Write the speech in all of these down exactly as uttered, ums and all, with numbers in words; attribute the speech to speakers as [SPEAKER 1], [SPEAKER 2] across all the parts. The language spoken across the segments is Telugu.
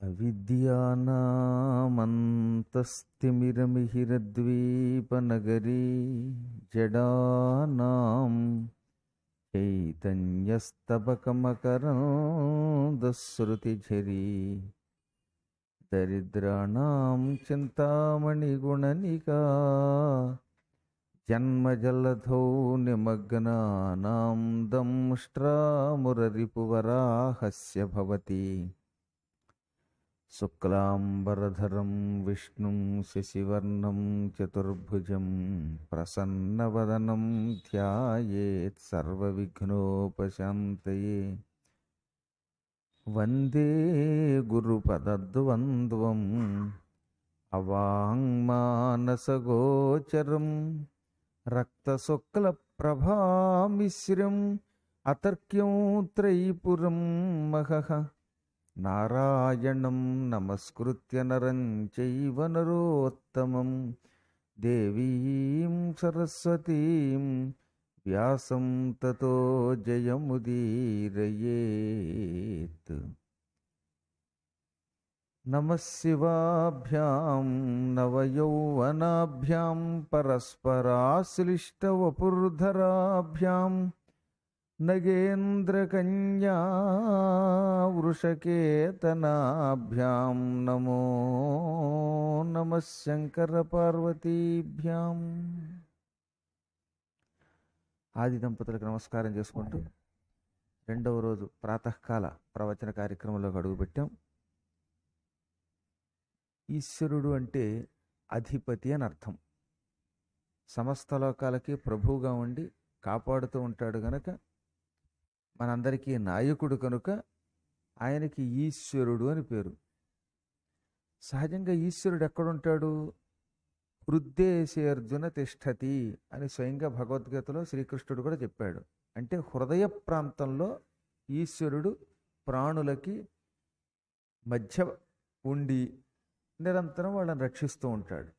[SPEAKER 1] అవిద్యానామంతస్తిమిరమిహిరద్వీపనగరీ జడానాం చైతన్యస్తబకమకరందశ్రుతిఝరీ దరిద్రాణం చింతామణిగుణనికా జన్మజలధౌ నిమగ్నానాం దంష్ట్రామురరిపువరాహస్య భవతి శుక్లాంబరధరం విష్ణుం శశివర్ణం చతుర్భుజం ప్రసన్నవదనం ధ్యాయేత్ సర్వవిఘ్నోపశాంతయే. వందే గురుపదద్వంద్వం అవాంగ్మానసగోచరం రక్తశుక్లప్రభామిశ్రం అతర్క్యం త్రైపురం మహః. నారాయణం నమస్కృత్య నరం చైవ నరోత్తమం దేవీం సరస్వతీం వ్యాసం తతో జయముదీరయేత్. నమః శివాభ్యాం నవయౌవనాభ్యాం పరస్పరాశ్లిష్టవపుర్ధరాభ్యాం నగేంద్రకన్యా వృషకేతనాభ్యాం నమో నమః శంకరపార్వతీభ్యాం. ఆది దంపతులకు నమస్కారం చేసుకుంటూ రెండవ రోజు ప్రాతకాల ప్రవచన కార్యక్రమంలోకి అడుగుపెట్టాం. ఈశ్వరుడు అంటే అధిపతి అని అర్థం. సమస్త లోకాలకి ప్రభువుగా ఉండి కాపాడుతూ ఉంటాడు గనక, మనందరికీ నాయకుడు కనుక ఆయనకి ఈశ్వరుడు అని పేరు. సహజంగా ఈశ్వరుడు ఎక్కడుంటాడు? హృద్దేశే అర్జున తిష్టతి అని స్వయంగా భగవద్గీతలో శ్రీకృష్ణుడు కూడా చెప్పాడు. అంటే హృదయ ప్రాంతంలో ఈశ్వరుడు ప్రాణులకి మధ్య ఉండి నిరంతరం వాళ్ళని రక్షిస్తూ ఉంటాడు.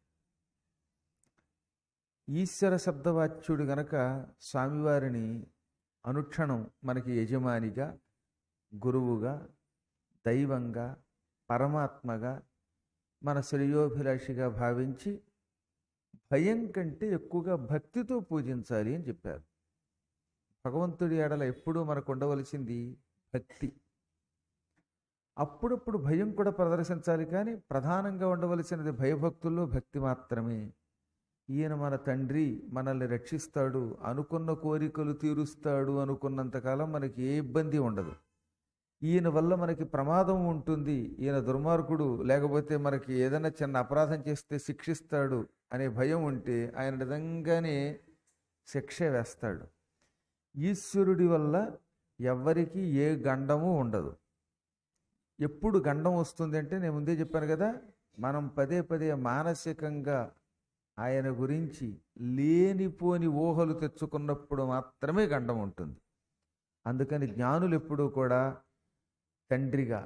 [SPEAKER 1] ఈశ్వర శబ్దవాచ్యుడు గనక స్వామివారిని అనుక్షణం మనకి యజమానిగా, గురువుగా, దైవంగా, పరమాత్మగా, మన శ్రేయోభిలాషిగా భావించి భయం కంటే ఎక్కువగా భక్తితో పూజించాలి అని చెప్పారు. భగవంతుడి ఎడల ఎప్పుడూ మనకు ఉండవలసింది భక్తి. అప్పుడప్పుడు భయం కూడా ప్రదర్శించాలి, కానీ ప్రధానంగా ఉండవలసినది భయభక్తుల్లో భక్తి మాత్రమే. ఈయన మన తండ్రి, మనల్ని రక్షిస్తాడు, అనుకున్న కోరికలు తీరుస్తాడు అనుకున్నంతకాలం మనకి ఏ ఇబ్బంది ఉండదు. ఈయన వల్ల మనకి ప్రమాదం ఉంటుంది, ఈయన దుర్మార్గుడు, లేకపోతే మనకి ఏదైనా చిన్న అపరాధం చేస్తే శిక్షిస్తాడు అనే భయం ఉంటే ఆయన నిజంగానే శిక్ష వేస్తాడు. ఈశ్వరుడి వల్ల ఎవ్వరికీ ఏ గండము ఉండదు. ఎప్పుడు గండం వస్తుంది అంటే, నేను ముందే చెప్పాను కదా, మనం పదే పదే మానసికంగా ఆయన గురించి లేనిపోని ఊహలు తెచ్చుకున్నప్పుడు మాత్రమే గండం ఉంటుంది. అందుకని జ్ఞానులు ఎప్పుడూ కూడా తండ్రిగా,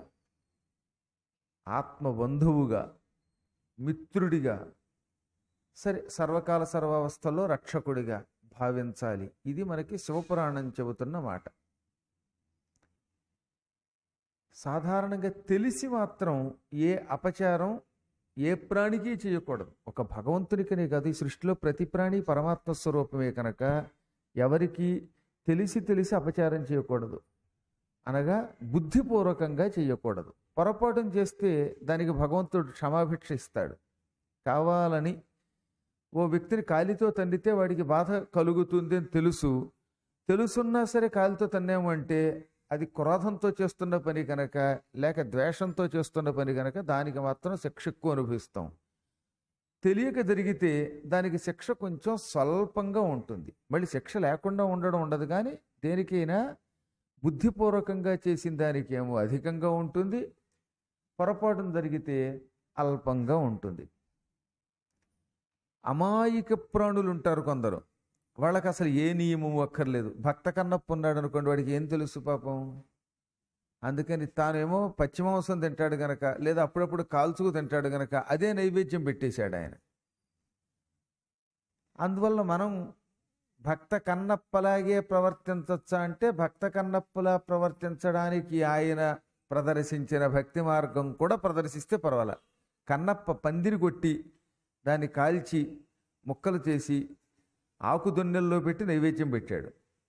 [SPEAKER 1] ఆత్మబంధువుగా, మిత్రుడిగా, సరే సర్వకాల సర్వావస్థల్లో రక్షకుడిగా భావించాలి. ఇది మనకి శివపురాణం చెబుతున్న మాట. సాధారణంగా తెలిసి మాత్రం ఏ అపచారం ఏ ప్రాణికి చేయకూడదు. ఒక భగవంతునికనే కాదు, ఈ సృష్టిలో ప్రతి ప్రాణి పరమాత్మ స్వరూపమే కనుక ఎవరికి తెలిసి తెలిసి అపచారం చేయకూడదు. అనగా బుద్ధిపూర్వకంగా చేయకూడదు. పొరపాటును చేస్తే దానికి భగవంతుడు క్షమాభిక్ష ఇస్తాడు. కావాలని ఓ వ్యక్తిని కాలితో తన్నితే వాడికి బాధ కలుగుతుంది అని తెలుసు తెలుసున్నా సరే కాలితో తన్నామంటే అది క్రోధంతో చేస్తున్న పని కనుక, లేక ద్వేషంతో చేస్తున్న పని కనుక దానికి మాత్రం శిక్ష ఎక్కువ అనుభవిస్తాం. తెలియక జరిగితే దానికి శిక్ష కొంచెం స్వల్పంగా ఉంటుంది. మళ్ళీ శిక్ష లేకుండా ఉండడం ఉండదు, కానీ దేనికైనా బుద్ధిపూర్వకంగా చేసిన దానికేమో అధికంగా ఉంటుంది, పొరపాటున జరిగితే అల్పంగా ఉంటుంది. అమాయక ప్రాణులు ఉంటారు కొందరు, వాళ్ళకి అసలు ఏ నియమం అక్కర్లేదు. భక్త కన్నప్ప ఉన్నాడు అనుకోండి, వాడికి ఏం తెలుసు పాపం. అందుకని తానేమో పశ్చిమాంసం తింటాడు గనక, లేదా అప్పుడప్పుడు కాల్చుకు తింటాడు గనక అదే నైవేద్యం పెట్టేశాడు ఆయన. అందువల్ల మనం భక్త కన్నప్పలాగే ప్రవర్తించచ్చా అంటే, భక్త కన్నప్పలా ప్రవర్తించడానికి ఆయన ప్రదర్శించిన భక్తి మార్గం కూడా ప్రదర్శిస్తే పర్వాలా. కన్నప్ప పందిరి కొట్టి దాన్ని కాల్చి ముక్కలు చేసి ఆకు దొన్నెల్లో పెట్టి నైవేద్యం పెట్టాడు.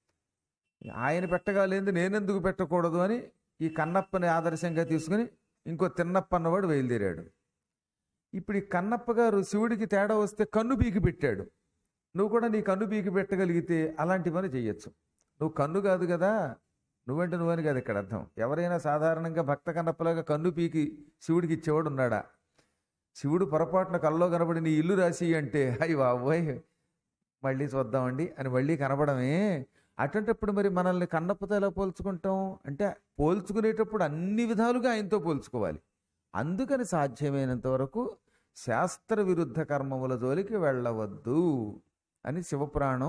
[SPEAKER 1] ఆయన పెట్టగాలేదు నేనెందుకు పెట్టకూడదు అని ఈ కన్నప్పని ఆదర్శంగా తీసుకుని ఇంకో తిన్నప్ప అన్నవాడు బయలుదేరాడు. ఇప్పుడు ఈ కన్నప్ప గారు శివుడికి తేడా వస్తే కన్ను బీకి పెట్టాడు. నువ్వు కూడా నీ కన్ను బీకి పెట్టగలిగితే అలాంటి పని చెయ్యొచ్చు. నువ్వు కన్ను కాదు కదా, నువ్వంటే నువ్వని కాదు ఇక్కడ అర్థం. ఎవరైనా సాధారణంగా భక్త కన్నప్పలాగా కన్ను పీకి శివుడికి ఇచ్చేవాడు ఉన్నాడా? శివుడు పొరపాటున కల్లో కనబడి నీ ఇల్లు రాసి అంటే అయ్యి బాబోయ్ మళ్ళీ చూద్దామండి అని మళ్ళీ కనబడమే. అటువంటిప్పుడు మరి మనల్ని కన్నప్పతో ఎలా పోల్చుకుంటాం అంటే పోల్చుకునేటప్పుడు అన్ని విధాలుగా ఆయనతో పోల్చుకోవాలి. అందుకని సాధ్యమైనంత వరకు శాస్త్ర విరుద్ధ కర్మముల జోలికి వెళ్ళవద్దు అని శివపురాణం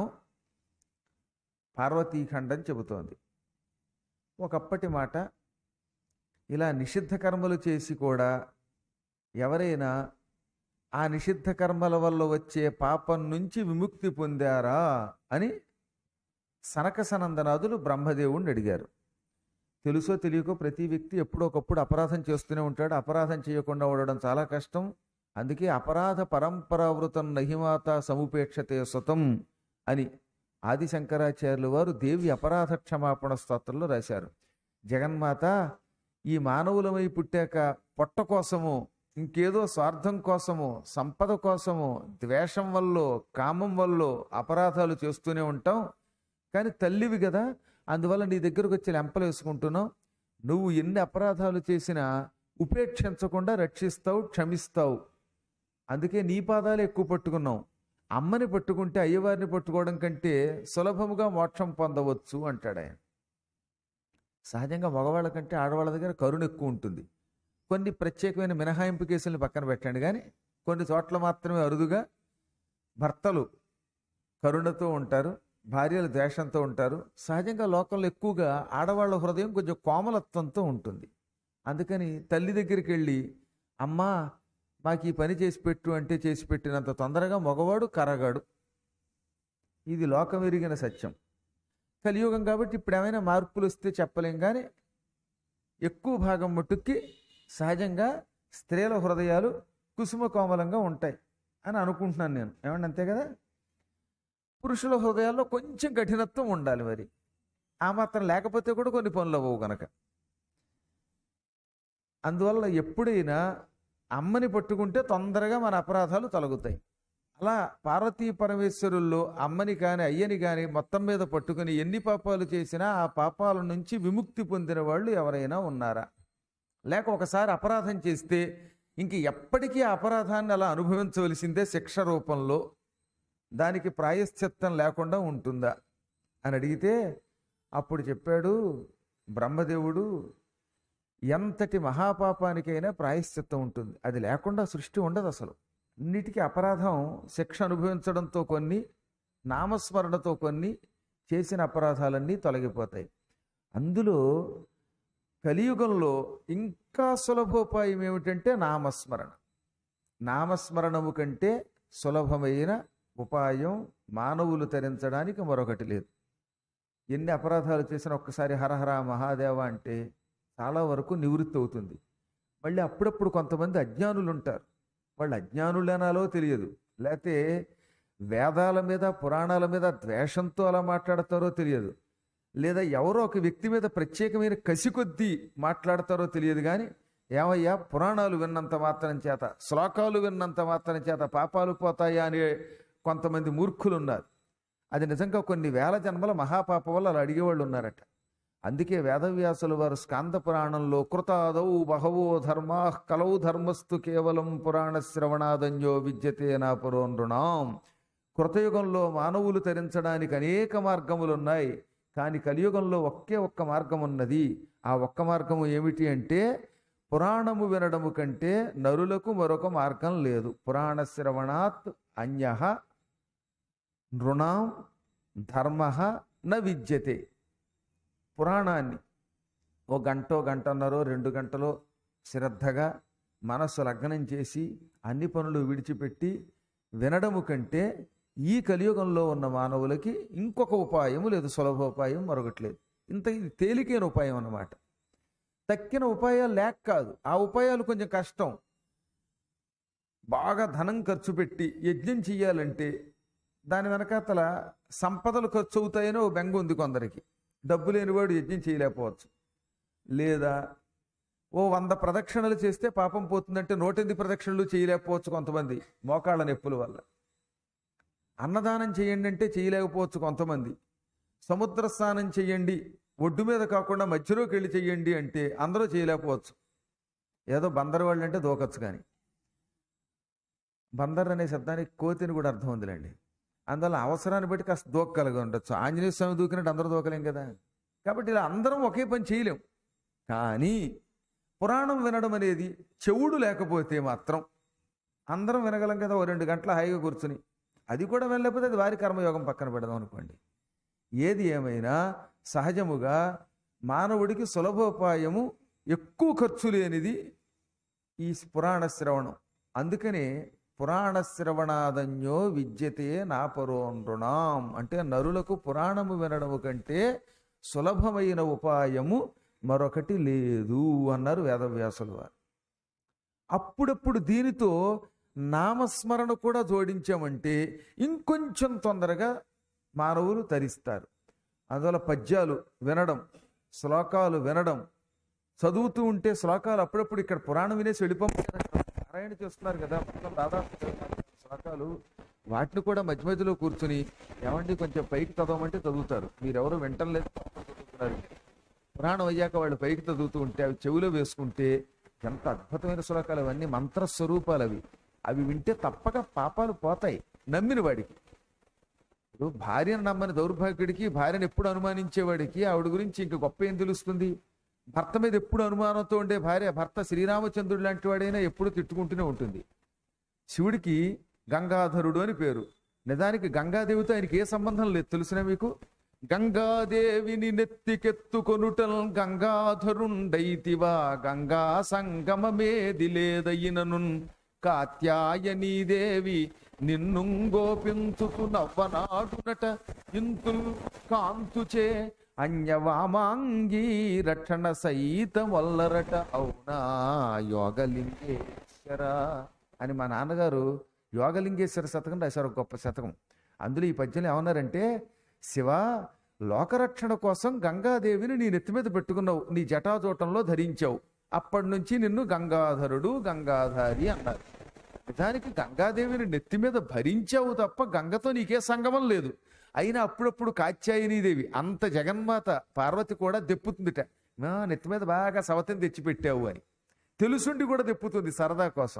[SPEAKER 1] పార్వతీఖండం చెబుతోంది. ఒకప్పటి మాట. ఇలా నిషిద్ధ కర్మలు చేసి కూడా ఎవరైనా ఆ నిషిద్ధ కర్మల వల్ల వచ్చే పాపం నుంచి విముక్తి పొందారా అని సనక సనందనాదులు బ్రహ్మదేవుణ్ణి అడిగారు. తెలుసో తెలియకో ప్రతి వ్యక్తి ఎప్పుడో ఒకప్పుడు అపరాధం చేస్తూనే ఉంటాడు. అపరాధం చేయకుండా ఉండడం చాలా కష్టం. అందుకే అపరాధ పరంపరావృతం నహిమాత సముపేక్షతే సుతం అని ఆది శంకరాచార్యుల వారు దేవి అపరాధ క్షమాపణ స్తోత్రంలో రాశారు. జగన్మాత ఈ మానవులమై పుట్టాక పొట్ట కోసము, ఇంకేదో స్వార్థం కోసము, సంపద కోసము, ద్వేషం వల్ల, కామం వల్ల అపరాధాలు చేస్తూనే ఉంటాం. కానీ తల్లివి కదా, అందువల్ల నీ దగ్గరకు వచ్చి లెంపలు వేసుకుంటున్నావు. నువ్వు ఎన్ని అపరాధాలు చేసినా ఉపేక్షించకుండా రక్షిస్తావు, క్షమిస్తావు. అందుకే నీ పాదాలు ఎక్కువ పట్టుకున్నావు. అమ్మని పట్టుకుంటే అయ్యవారిని పట్టుకోవడం కంటే సులభముగా మోక్షం పొందవచ్చు అంటాడు ఆయన. సహజంగా మగవాళ్ళ కంటే ఆడవాళ్ళ దగ్గర కరుణ ఎక్కువ ఉంటుంది. కొన్ని ప్రత్యేకమైన మినహాయింపు కేసులను పక్కన పెట్టండి, కానీ కొన్ని చోట్ల మాత్రమే అరుదుగా భర్తలు కరుణతో ఉంటారు, భార్యలు ద్వేషంతో ఉంటారు. సహజంగా లోకంలో ఎక్కువగా ఆడవాళ్ళ హృదయం కొంచెం కోమలత్వంతో ఉంటుంది. అందుకని తల్లి దగ్గరికి వెళ్ళి అమ్మా మాకు ఈ పని చేసి పెట్టు అంటే చేసి పెట్టినంత తొందరగా మగవాడు కరగాడు. ఇది లోకం ఎరిగిన సత్యం. కలియుగం కాబట్టి ఇప్పుడు ఏమైనా మార్పులు వస్తే చెప్పలేం, కానీ ఎక్కువ భాగం మట్టుక్కి సహజంగా స్త్రీల హృదయాలు కుసుమ కోమలంగా ఉంటాయి అని అనుకుంటున్నాను నేను. ఏమన్నా అంతే కదా? పురుషుల హృదయాల్లో కొంచెం కఠినత్వం ఉండాలి. మరి ఆ మాత్రం లేకపోతే కూడా కొన్ని పనులు అవ్వవు కనుక. అందువల్ల ఎప్పుడైనా అమ్మని పట్టుకుంటే తొందరగా మన అపరాధాలు తొలగుతాయి. అలా పార్వతీ పరమేశ్వరుల్లో అమ్మని కానీ అయ్యని కానీ మొత్తం మీద పట్టుకుని ఎన్ని పాపాలు చేసినా ఆ పాపాల నుంచి విముక్తి పొందిన వాళ్ళు ఎవరైనా ఉన్నారా? లేక ఒకసారి అపరాధం చేస్తే ఇంక ఎప్పటికీ ఆ అపరాధాన్ని అలా అనుభవించవలసిందే శిక్ష రూపంలో, దానికి ప్రాయశ్చిత్తం లేకుండా ఉంటుందా అని అడిగితే అప్పుడు చెప్పాడు బ్రహ్మదేవుడు, ఎంతటి మహాపాపానికైనా ప్రాయశ్చిత్తం ఉంటుంది. అది లేకుండా సృష్టి ఉండదు అసలు. అన్నిటికీ అపరాధం శిక్ష అనుభవించడంతో కొన్ని, నామస్మరణతో కొన్ని, చేసిన అపరాధాలన్నీ తొలగిపోతాయి. అందులో కలియుగంలో ఇంకా సులభోపాయం ఏమిటంటే నామస్మరణ. నామస్మరణము కంటే సులభమైన ఉపాయం మానవులు తరించడానికి మరొకటి లేదు. ఎన్ని అపరాధాలు చేసినా ఒక్కసారి హరహర మహాదేవ అంటే చాలా వరకు నివృత్తి అవుతుంది. మళ్ళీ అప్పుడప్పుడు కొంతమంది అజ్ఞానులు ఉంటారు. వాళ్ళు అజ్ఞానులనాలో తెలియదు, లేకపోతే వేదాల మీద పురాణాల మీద ద్వేషంతో అలా మాట్లాడతారో తెలియదు, లేదా ఎవరో ఒక వ్యక్తి మీద ప్రత్యేకమైన కసి కొద్దీ మాట్లాడతారో తెలియదు. కానీ ఏమయ్యా పురాణాలు విన్నంత మాత్రం చేత, శ్లోకాలు విన్నంత మాత్రం చేత పాపాలు పోతాయా అనే కొంతమంది మూర్ఖులు ఉన్నారు. అది నిజంగా కొన్ని వేల జన్మల మహాపాపం వల్ల అలా అడిగేవాళ్ళు ఉన్నారట. అందుకే వేదవ్యాసులు వారు స్కాంద పురాణంలో కృతాదౌ బహవో ధర్మా కలౌ ధర్మస్తు కేవలం పురాణ శ్రవణాదన్యో విద్యతే నా పురోనృణాం. కృతయుగంలో మానవులు తరించడానికి అనేక మార్గములున్నాయి, కానీ కలియుగంలో ఒకే ఒక్క మార్గం ఉన్నది. ఆ ఒక్క మార్గము ఏమిటి అంటే పురాణము వినడము కంటే నరులకు మరొక మార్గం లేదు. పురాణ శ్రవణాత్ అన్యః నృణాం ధర్మః న విద్యతే. పురాణాన్ని ఓ గంటో గంటన్నరో రెండు గంటలో శ్రద్ధగా మనస్సు లగ్నం చేసి అన్ని పనులు విడిచిపెట్టి వినడము కంటే ఈ కలియుగంలో ఉన్న మానవులకి ఇంకొక ఉపాయము లేదు, సులభోపాయం మరొకటి లేదు. ఇంత ఇది తేలికైన ఉపాయం అన్నమాట. తక్కిన ఉపాయాలు లేక కాదు, ఆ ఉపాయాలు కొంచెం కష్టం. బాగా ధనం ఖర్చు పెట్టి యజ్ఞం చెయ్యాలంటే దాని వెనకాతల సంపదలు ఖర్చు అవుతాయని ఓ బెంగ ఉంది కొందరికి. డబ్బు లేనివాడు యజ్ఞం చేయలేకపోవచ్చు. లేదా ఓ వంద ప్రదక్షిణలు చేస్తే పాపం పోతుందంటే నూటెనిమిది ప్రదక్షిణలు చేయలేకపోవచ్చు కొంతమంది మోకాళ్ళ నొప్పుల వల్ల. అన్నదానం చేయండి అంటే చేయలేకపోవచ్చు కొంతమంది. సముద్ర స్నానం చెయ్యండి, ఒడ్డు మీద కాకుండా మధ్యలోకి వెళ్ళి చెయ్యండి అంటే అందరూ చేయలేకపోవచ్చు. ఏదో బందరు వాళ్ళు అంటే దూకచ్చు. కానీ బందర్ అనే శబ్దానికి కోతిని కూడా అర్థం ఉందిలేండి. అందువల్ల అవసరాన్ని బట్టి కాస్త దూకగలిగి ఉండొచ్చు. ఆంజనేయ స్వామి దూకినట్టు అందరూ దూకలేం కదా. కాబట్టి ఇలా అందరం ఒకే పని చేయలేం. కానీ పురాణం వినడం అనేది చెవుడు లేకపోతే మాత్రం అందరం వినగలం కదా. ఓ రెండు గంటల హాయిగా కూర్చుని, అది కూడా వెళ్ళకపోతే అది వారి కర్మయోగం పక్కన పెడదాం అనుకోండి. ఏది ఏమైనా సహజముగా మానవుడికి సులభోపాయము, ఎక్కువ ఖర్చు లేనిది ఈ పురాణ శ్రవణం. అందుకనే పురాణ శ్రవణాదన్యో విద్యతే నాపరో నృణాం అంటే నరులకు పురాణము వినడము కంటే సులభమైన ఉపాయము మరొకటి లేదు అన్నారు వేదవ్యాసుల వారు. అప్పుడప్పుడు దీనితో నామస్మరణ కూడా జోడించామంటే ఇంకొంచెం తొందరగా మానవులు తరిస్తారు. అందువల్ల పద్యాలు వినడం, శ్లోకాలు వినడం, చదువుతూ ఉంటే శ్లోకాలు అప్పుడప్పుడు ఇక్కడ పురాణం వినేసి వెళ్ళిపోతారు. పారాయణ చేస్తున్నారు కదా మొత్తం దాదాపు శ్లోకాలు, వాటిని కూడా మధ్య మధ్యలో కూర్చుని ఏమండి కొంచెం పైకి చదవమంటే చదువుతారు. మీరెవరు వింటలేదు, చదువుతున్నారు. పురాణం అయ్యాక వాళ్ళు పైకి చదువుతూ ఉంటే అవి చెవిలో వేసుకుంటే ఎంత అద్భుతమైన శ్లోకాలు. అవన్నీ మంత్రస్వరూపాలు. అవి అవి వింటే తప్పక పాపాలు పోతాయి నమ్మిన వాడికి. ఇప్పుడు భార్యను నమ్మని దౌర్భాగ్యుడికి, భార్యను ఎప్పుడు అనుమానించేవాడికి ఆవిడ గురించి ఇంక గొప్ప ఏం తెలుస్తుంది? భర్త మీద ఎప్పుడు అనుమానంతో ఉండే భార్య, భర్త శ్రీరామచంద్రుడు లాంటి వాడైనా ఎప్పుడు తిట్టుకుంటూనే ఉంటుంది. శివుడికి గంగాధరుడు అని పేరు. నిజానికి గంగాదేవితో ఆయనకి ఏ సంబంధం లేదు తెలుసునా మీకు? గంగాదేవిని నెత్తికెత్తుకొనుటల్ గంగాధరుండైతివా గంగా సంగమమేది లేదయిననున్ కాత్యాయనీదేవి నిన్ను గోపించుతు నవ్వనాడునట ఇంతుల్ కాంతుచే అన్యవామాంగీ రక్షణ సైతం వల్లరట అవునా యోగలింగేశ్వర అని మా నాన్నగారు యోగలింగేశ్వర శతకం రాశారు, గొప్ప శతకం. అందులో ఈ పద్యంలో ఏమన్నారంటే, శివ లోకరక్షణ కోసం గంగాదేవిని నీ నెత్తి మీద పెట్టుకున్నావు, నీ జటాజూటంలో ధరించావు, అప్పటి నుంచి నిన్ను గంగాధరుడు గంగాధారి అన్నారు. నిజానికి గంగాదేవిని నెత్తి మీద భరించావు తప్ప గంగతో నీకే సంగమం లేదు. అయినా అప్పుడప్పుడు కాత్యాయనీదేవి, అంత జగన్మాత పార్వతి కూడా దెప్పుతుందిట, నా నెత్తి మీద బాగా సవతిని తెచ్చిపెట్టావు అని. తెలుసుండి కూడా దెప్పుతుంది సరదా కోసం.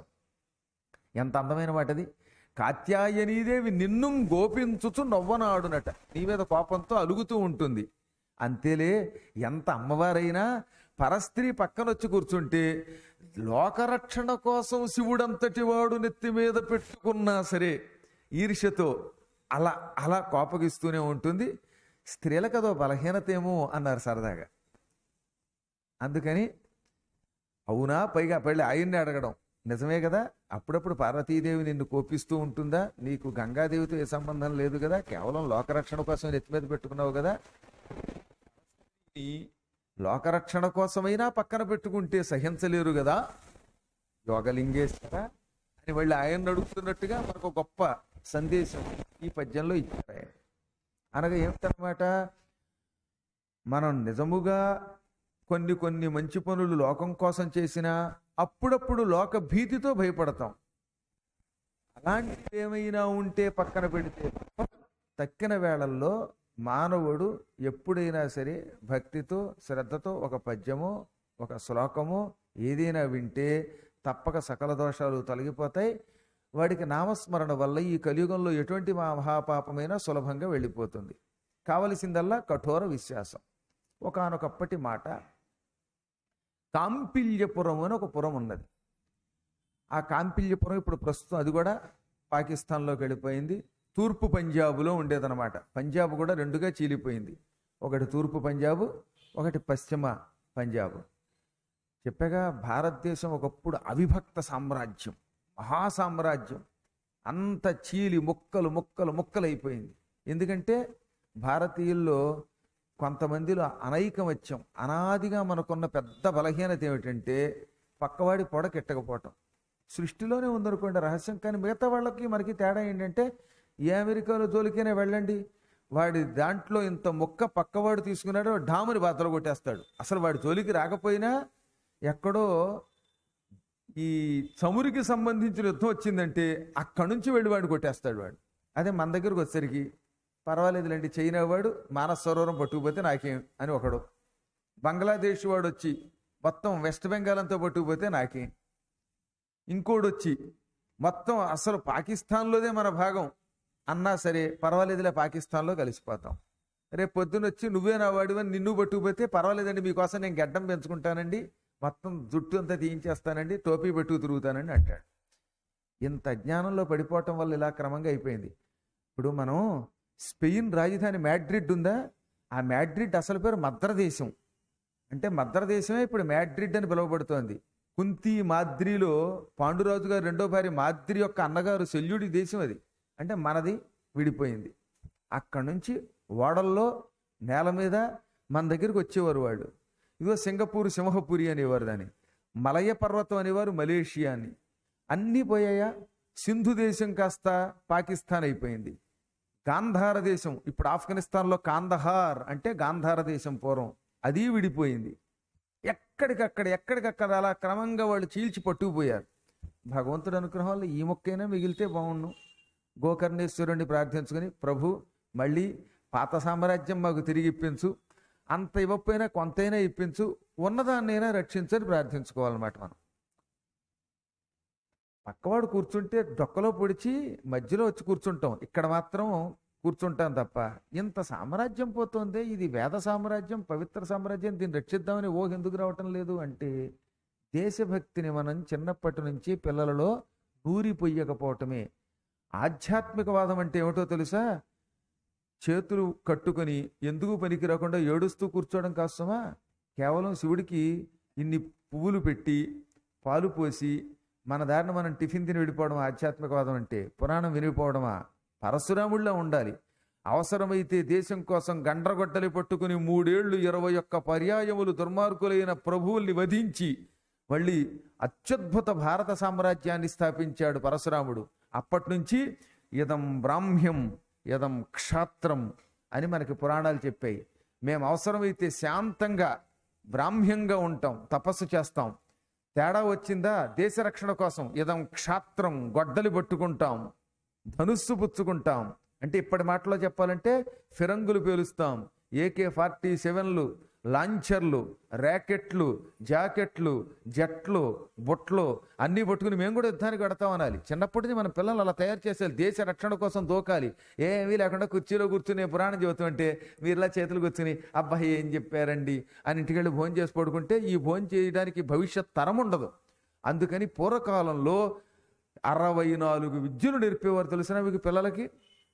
[SPEAKER 1] ఎంత అందమైన మాటది. కాత్యాయనీదేవి నిన్ను గోపించుచు నవ్వనాడునట, నీ మీద కోపంతో అలుగుతూ ఉంటుంది. అంతేలే, ఎంత అమ్మవారైనా పరస్త్రీ పక్కనొచ్చి కూర్చుంటే లోకరక్షణ కోసం శివుడంతటి వాడు నెత్తి మీద పెట్టుకున్నా సరే ఈర్ష్యతో అలా అలా కోపగిస్తూనే ఉంటుంది. స్త్రీలకు అదో బలహీనత ఏమో అన్నారు సరదాగా. అందుకని అవునా, పైగా పెళ్ళి ఆయన్ని అడగడం నిజమే కదా, అప్పుడప్పుడు పార్వతీదేవి నిన్ను కోపిస్తూ ఉంటుందా, నీకు గంగాదేవితో ఏ సంబంధం లేదు కదా, కేవలం లోకరక్షణ కోసం నెత్తి మీద పెట్టుకున్నావు కదా, లోకరక్షణ కోసమైనా పక్కన పెట్టుకుంటే సహించలేరు కదా యోగలింగేశ్వర అని వాళ్ళు ఆయన అడుగుతున్నట్టుగా మనకు గొప్ప సందేశం ఈ పద్యంలో ఇచ్చారు ఆయన. అనగా ఏమిటన్నమాట, మనం నిజముగా కొన్ని కొన్ని మంచి పనులు లోకం కోసం చేసినా అప్పుడప్పుడు లోక భీతితో భయపడతాం. అలాంటివి ఏమైనా ఉంటే పక్కన పెడితే తక్కిన వేళల్లో మానవుడు ఎప్పుడైనా సరే భక్తితో శ్రద్ధతో ఒక పద్యమో ఒక శ్లోకమో ఏదైనా వింటే తప్పక సకల దోషాలు తొలగిపోతాయి. వాడికి నామస్మరణ వల్ల ఈ కలియుగంలో ఎటువంటి మహాపాపమైనా సులభంగా వెళ్ళిపోతుంది. కావలసిందల్లా కఠోర విశ్వాసం. ఒకానొకప్పటి మాట, కాంపిల్యపురం అని ఒక పురం ఉన్నది. ఆ కాంపిల్యపురం ఇప్పుడు ప్రస్తుతం అది కూడా పాకిస్తాన్లోకి వెళ్ళిపోయింది. తూర్పు పంజాబులో ఉండేదన్నమాట. పంజాబ్ కూడా రెండుగా చీలిపోయింది, ఒకటి తూర్పు పంజాబు, ఒకటి పశ్చిమ పంజాబు. చెప్పగా భారతదేశం ఒకప్పుడు అవిభక్త సామ్రాజ్యం, మహాసామ్రాజ్యం, అంత చీలి ముక్కలు ముక్కలు ముక్కలు అయిపోయింది. ఎందుకంటే భారతీయుల్లో కొంతమందిలో అనైకమత్యం, అనాదిగా మనకున్న పెద్ద బలహీనత ఏమిటంటే పక్కవాడి పొడ కెట్టకపోవటం. సృష్టిలోనే ఉందనుకోండి రహస్యం, కానీ మిగతా వాళ్ళకి మనకి తేడా ఏంటంటే ఏ అమెరికాలో జోలికైనా వెళ్ళండి, వాడి దాంట్లో ఇంత మొక్క పక్కవాడు తీసుకున్నాడో ఢాముని బాతలు కొట్టేస్తాడు. అసలు వాడి జోలికి రాకపోయినా ఎక్కడో ఈ చమురికి సంబంధించిన యుద్ధం వచ్చిందంటే అక్కడి నుంచి వెళ్ళి వాడిని కొట్టేస్తాడు వాడు. అదే మన దగ్గరకు వచ్చేసరికి పర్వాలేదులేండి, చైనా వాడు మానస సరోవరం పట్టుకుపోతే నాకేం అని ఒకడు, బంగ్లాదేశ్ వాడు వచ్చి మొత్తం వెస్ట్ బెంగాల్ అంతా పట్టుకుపోతే నాకేం, ఇంకోడు వచ్చి మొత్తం అసలు పాకిస్తాన్లోదే మన భాగం అన్నా సరే పర్వాలేదులే పాకిస్తాన్లో కలిసిపోతాం. రేపు పొద్దున్న వచ్చి నువ్వే నా వాడివని నిన్ను పట్టుకుపోతే పర్వాలేదండి మీకోసం నేను గడ్డం పెంచుకుంటానండి, మొత్తం జుట్టు అంతా తీయించేస్తానండి, టోపీ పెట్టుకు తిరుగుతానండి అంటాడు. ఇంత అజ్ఞానంలో పడిపోవటం వల్ల ఇలా క్రమంగా అయిపోయింది. ఇప్పుడు మనం స్పెయిన్ రాజధాని మ్యాడ్రిడ్ ఉందా, ఆ మ్యాడ్రిడ్ అసలు పేరు మద్రదేశం. అంటే మద్రదేశమే ఇప్పుడు మ్యాడ్రిడ్ అని పిలువబడుతోంది. కుంతి మాద్రిలో పాండురాజు గారు రెండో భార్య మాద్రి యొక్క అన్నగారు శల్యుడి దేశం అది. అంటే మనది విడిపోయింది. అక్కడి నుంచి ఓడల్లో నేల మీద మన దగ్గరికి వచ్చేవారు వాళ్ళు. ఇదిగో సింగపూర్ సింహపురి అనేవారు, దాన్ని మలయ పర్వతం అనేవారు మలేషియా అని. అన్నీ పోయాయా. సింధు దేశం కాస్త పాకిస్తాన్ అయిపోయింది. గాంధార దేశం ఇప్పుడు ఆఫ్ఘనిస్తాన్లో కాందహార్ అంటే గాంధార దేశం పూర్వం, అది విడిపోయింది. ఎక్కడికక్కడ ఎక్కడికక్కడ అలా క్రమంగా వాళ్ళు చీల్చి పట్టుకుపోయారు. భగవంతుడి అనుగ్రహం వల్ల ఈ మొక్కైనా మిగిలితే బాగుండు. గోకర్ణేశ్వరుణ్ణి ప్రార్థించుకొని ప్రభు మళ్ళీ పాత సామ్రాజ్యం మాకు తిరిగి ఇప్పించు, అంత ఇవ్వకపోయినా కొంతైనా ఇప్పించు, ఉన్నదాన్నైనా రక్షించని ప్రార్థించుకోవాలన్నమాట. మనం పక్కవాడు కూర్చుంటే డొక్కలో పొడిచి మధ్యలో వచ్చి కూర్చుంటాం, ఇక్కడ మాత్రం కూర్చుంటాం తప్ప ఇంత సామ్రాజ్యం పోతుంది, ఇది వేద సామ్రాజ్యం పవిత్ర సామ్రాజ్యం, దీన్ని రక్షిద్దామని ఓ ఎందుకు రావటం లేదు అంటే దేశభక్తిని మనం చిన్నప్పటి నుంచి పిల్లలలో నూరి పొయ్యకపోవటమే. ఆధ్యాత్మికవాదం అంటే ఏమిటో తెలుసా? చేతులు కట్టుకొని ఎందుకు పనికి రాకుండా ఏడుస్తూ కూర్చోవడం కాస్తమా? కేవలం శివుడికి ఇన్ని పువ్వులు పెట్టి పాలు పోసి మన దారిన మనం టిఫిన్ తిని విడిపోవడం ఆధ్యాత్మికవాదం అంటే? పురాణం వినిపోవడమా? పరశురాముళ్ళ ఉండాలి. అవసరమైతే దేశం కోసం గండ్రగొడ్డలి పట్టుకుని మూడేళ్లు ఇరవై ఒక్క పర్యాయములు దుర్మార్గులైన ప్రభువుల్ని వధించి మళ్ళీ అత్యద్భుత భారత సామ్రాజ్యాన్ని స్థాపించాడు పరశురాముడు. అప్పటి నుంచి ఇదం బ్రాహ్మ్యం ఇదం క్షాత్రం అని మనకి పురాణాలు చెప్పాయి. మేము అవసరమైతే శాంతంగా బ్రాహ్మ్యంగా ఉంటాం, తపస్సు చేస్తాం. తేడా వచ్చిందా దేశ రక్షణ కోసం ఇదం క్షాత్రం, గొడ్డలి పట్టుకుంటాం, ధనుస్సు పుచ్చుకుంటాం. అంటే ఇప్పటి మాటలో చెప్పాలంటే ఫిరంగులు పేలుస్తాం, ఏకే ఫార్టీ సెవెన్లు, లాంచర్లు, ర్యాకెట్లు, జాకెట్లు, జట్లు, బొట్లు అన్నీ పట్టుకుని మేము కూడా యుద్ధానికి పెడతాం అనాలి. చిన్నప్పటి నుంచి మన పిల్లలు అలా తయారు చేసేది. దేశ రక్షణ కోసం దోకాలి. ఏమీ లేకుండా కుర్చీలో కూర్చుని పురాణం చెబుతూ అంటే మీరులా చేతులు కూర్చుని అబ్బాయి ఏం చెప్పారండి అని ఇంటికెళ్ళి భోజనం చేసి పడుకుంటే ఈ భోజనం చేయడానికి భవిష్యత్ తరం ఉండదు. అందుకని పూర్వకాలంలో అరవై నాలుగు విద్యలు నేర్పేవారు. తెలిసిన మీకు పిల్లలకి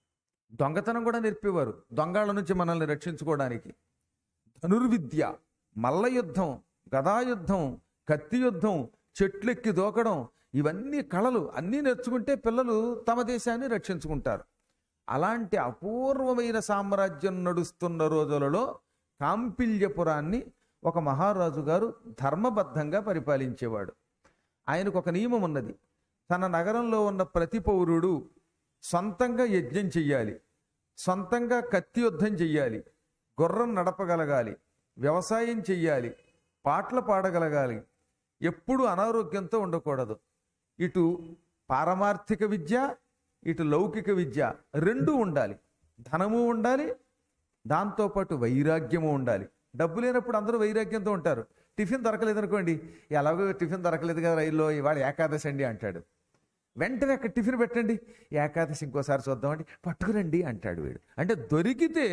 [SPEAKER 1] దొంగతనం కూడా నేర్పేవారు, దొంగళ్ళ నుంచి మనల్ని రక్షించుకోవడానికి. ధనుర్విద్య, మల్ల యుద్ధం, గదాయుద్ధం, కత్తి యుద్ధం, చెట్లెక్కి దూకడం, ఇవన్నీ కళలు అన్నీ నేర్చుకుంటే పిల్లలు తమ దేశాన్ని రక్షించుకుంటారు. అలాంటి అపూర్వమైన సామ్రాజ్యం నడుస్తున్న రోజులలో కాంపిల్యపురాన్ని ఒక మహారాజు గారు ధర్మబద్ధంగా పరిపాలించేవాడు. ఆయనకు ఒక నియమం ఉన్నది. తన నగరంలో ఉన్న ప్రతి పౌరుడు సొంతంగా యజ్ఞం చెయ్యాలి, సొంతంగా కత్తి యుద్ధం చెయ్యాలి, గుర్రం నడపగలగాలి, వ్యవసాయం చెయ్యాలి, పాటలు పాడగలగాలి, ఎప్పుడు అనారోగ్యంతో ఉండకూడదు. ఇటు పారమార్థిక విద్య, ఇటు లౌకిక విద్య రెండూ ఉండాలి. ధనము ఉండాలి, దాంతోపాటు వైరాగ్యము ఉండాలి. డబ్బు లేనప్పుడు అందరూ వైరాగ్యంతో ఉంటారు. టిఫిన్ దొరకలేదనుకోండి, ఎలాగో టిఫిన్ దొరకలేదు కదా రైల్లో, ఇవాళ ఏకాదశి అండి అంటాడు. వెంటనే అక్కడ టిఫిన్ పెట్టండి, ఏకాదశి ఇంకోసారి చూద్దామండి, పట్టుకురండి అంటాడు వీడు. అంటే దొరికితే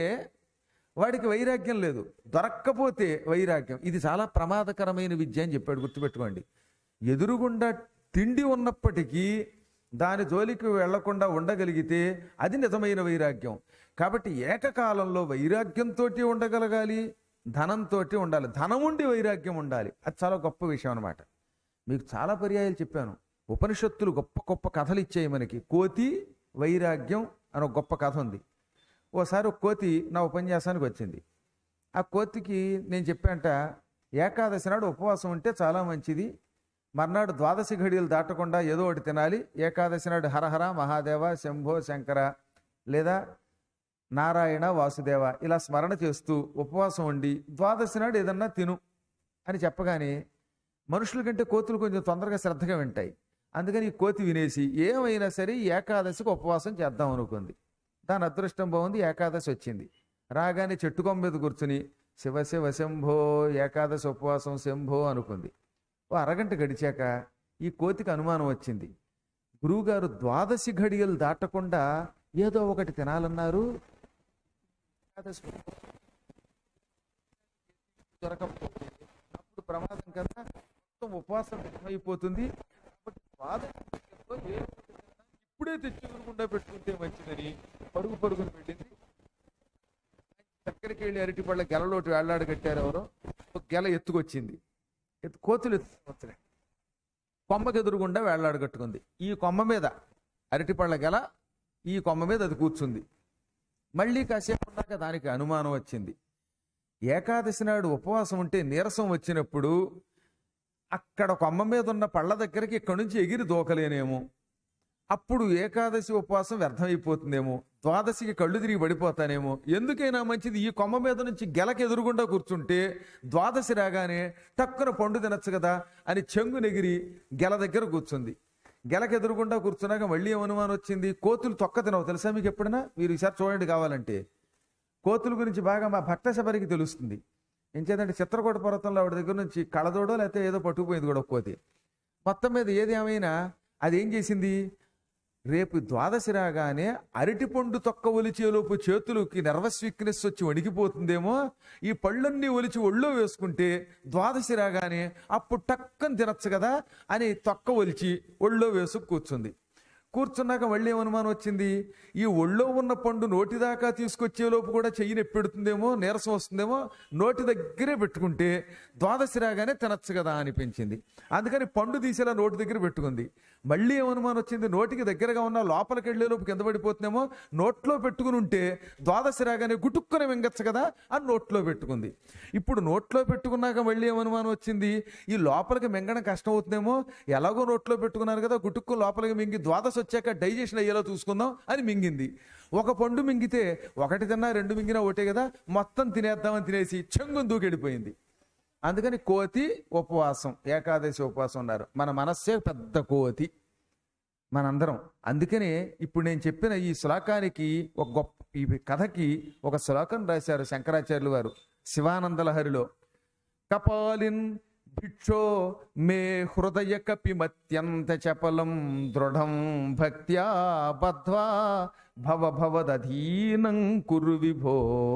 [SPEAKER 1] వాడికి వైరాగ్యం లేదు, దొరక్కపోతే వైరాగ్యం. ఇది చాలా ప్రమాదకరమైన విద్య అని చెప్పాడు, గుర్తుపెట్టుకోండి. ఎదురుగుండా తిండి ఉన్నప్పటికీ దాని జోలికి వెళ్లకుండా ఉండగలిగితే అది నిజమైన వైరాగ్యం. కాబట్టి ఏకకాలంలో వైరాగ్యంతో ఉండగలగాలి, ధనంతో ఉండాలి. ధనం ఉండి వైరాగ్యం ఉండాలి. అది చాలా గొప్ప విషయం అనమాట. మీకు చాలా పర్యాయాలు చెప్పాను. ఉపనిషత్తులు గొప్ప గొప్ప కథలు ఇచ్చాయి మనకి. కోతి వైరాగ్యం అని ఒక గొప్ప కథ ఉంది. ఓసారి ఒక కోతి నా ఉపన్యాసానికి వచ్చింది. ఆ కోతికి నేను చెప్పాంట, ఏకాదశి నాడు ఉపవాసం ఉంటే చాలా మంచిది, మర్నాడు ద్వాదశి ఘడియలు దాటకుండా ఏదో ఒకటి తినాలి, ఏకాదశి నాడు హరహర మహాదేవ శంభో శంకర లేదా నారాయణ వాసుదేవ ఇలా స్మరణ చేస్తూ ఉపవాసం ఉండి ద్వాదశి నాడు ఏదన్నా తిను అని చెప్పగానే మనుషుల కంటే కోతులు కొంచెం తొందరగా శ్రద్ధగా వింటాయి. అందుకని ఈ కోతి వినేసి ఏమైనా సరే ఈ ఏకాదశికి ఉపవాసం చేద్దాం అనుకుంది. దాని అదృష్టం బాగుంది, ఏకాదశి వచ్చింది. రాగానే చెట్టు కొమ్మ మీద కూర్చుని శివ శివ శంభో ఏకాదశి ఉపవాసం శంభో అనుకుంది. ఓ అరగంట గడిచాక ఈ కోతికి అనుమానం వచ్చింది, గురువుగారు ద్వాదశి ఘడియలు దాటకుండా ఏదో ఒకటి తినాలన్నారు, దొరకకపోతే అప్పుడు ప్రమాదం కదా, మొత్తం ఉపవాసం అయిపోతుంది. కాబట్టి ద్వాదశి ఘడియల్లో ఏ ఇప్పుడే తెచ్చి ఎదురుకుండా పెట్టుకుంటే మంచిదని పరుగు పరుగును పెట్టింది. చక్కెరకి వెళ్ళి అరటి పళ్ళ గెలలోటి వేళ్లాడు కట్టారు ఎవరో, గెల ఎత్తుకొచ్చింది. ఎత్తు కోతులు ఎత్తుకొచ్చినాయి, కొమ్మకి ఎదురుగుండా వేళ్లాడు కట్టుకుంది. ఈ కొమ్మ మీద అరటిపళ్ళ గెల, ఈ కొమ్మ మీద అది కూర్చుంది. మళ్ళీ కాసేపు ఉన్నాక దానికి అనుమానం వచ్చింది, ఏకాదశి నాడు ఉపవాసం ఉంటే నీరసం వచ్చినప్పుడు అక్కడ కొమ్మ మీద ఉన్న పళ్ళ దగ్గరికి ఇక్కడి నుంచి ఎగిరి దూకలేనేమో, అప్పుడు ఏకాదశి ఉపవాసం వ్యర్థమైపోతుందేమో, ద్వాదశికి కళ్ళు తిరిగి పడిపోతానేమో, ఎందుకైనా మంచిది ఈ కొమ్మ మీద నుంచి గెలకి ఎదురుగుండా కూర్చుంటే ద్వాదశి రాగానే టక్కున పండు తినచ్చు కదా అని చెంగునెగిరి గెల దగ్గర కూర్చుంది. గెలకి ఎదురుగుండా కూర్చున్నాక మళ్ళీ ఏమనుమానం వచ్చింది, కోతులు తొక్క తినవు తెలుసా మీకు ఎప్పుడైనా? మీరు ఈసారి చూడండి కావాలంటే. కోతుల గురించి బాగా మా భక్త శబరికి తెలుస్తుంది. ఏం చేద్దంటే చిత్రకూట పర్వతంలో ఆవిడ దగ్గర నుంచి కళదోడో లేకపోతే ఏదో పట్టుకుపోయింది కూడా కోతి. మొత్తం మీద ఏది ఏమైనా అది ఏం చేసింది, రేపు ద్వాదశి రాగానే అరటిపండు తొక్క ఒలిచేలోపు చేతులకి నర్వస్ వీక్నెస్ వచ్చి వణికిపోతుందేమో, ఈ పళ్ళన్నీ ఒలిచి ఒళ్ళో వేసుకుంటే ద్వాదశి రాగానే అప్పుడు టక్కని తినచ్చు కదా అని తొక్క ఒలిచి ఒళ్ళో వేసుకు కూర్చుంది. కూర్చున్నాక మళ్ళీ ఏమనుమానం వచ్చింది, ఈ ఒళ్ళో ఉన్న పండు నోటి దాకా తీసుకొచ్చేలోపు కూడా చెయ్యి నొప్పెడుతుందేమో, నీరసం వస్తుందేమో, నోటి దగ్గరే పెట్టుకుంటే ద్వాదశి రాగానే తినచ్చు కదా అనిపించింది. అందుకని పండు తీసేలా నోటి దగ్గర పెట్టుకుంది. మళ్ళీ ఏమనుమానం వచ్చింది, నోటికి దగ్గరగా ఉన్న లోపలికి వెళ్ళేలోపు కింద పడిపోతుందేమో, నోట్లో పెట్టుకుని ఉంటే ద్వాదశి రాగానే గుటుక్కుని మింగచ్చు కదా అని నోట్లో పెట్టుకుంది. ఇప్పుడు నోట్లో పెట్టుకున్నాక మళ్ళీ ఏమనుమానం వచ్చింది, ఈ లోపలికి మింగడం కష్టం అవుతుందేమో, ఎలాగో నోట్లో పెట్టుకున్నారు కదా గుటుక్కు లోపలికి మింగి ద్వాదశి వచ్చాక డైజెషన్ అయ్యేలా చూసుకుందాం అని మింగింది. ఒక పండు మింగితే ఒకటి తిన్నా రెండు మింగినా ఒకటే కదా, మొత్తం తినేద్దామని తినేసి చెంగుని దూకెడిపోయింది. అందుకని కోతి ఉపవాసం, ఏకాదశి ఉపవాసం ఉన్నారు. మన మనస్సే పెద్ద కోతి మనందరం. అందుకనే ఇప్పుడు నేను చెప్పిన ఈ శ్లోకానికి ఒక గొప్ప, ఈ కథకి ఒక శ్లోకం రాశారు శంకరాచార్యులు వారు శివానందలహరిలో. కపాలిన్ భిక్షో మే హృదయ కపిమత్యంత చపలం దృఢం భక్త్యా బద్ధ్వా భవ భవదధీనం కురు విభో.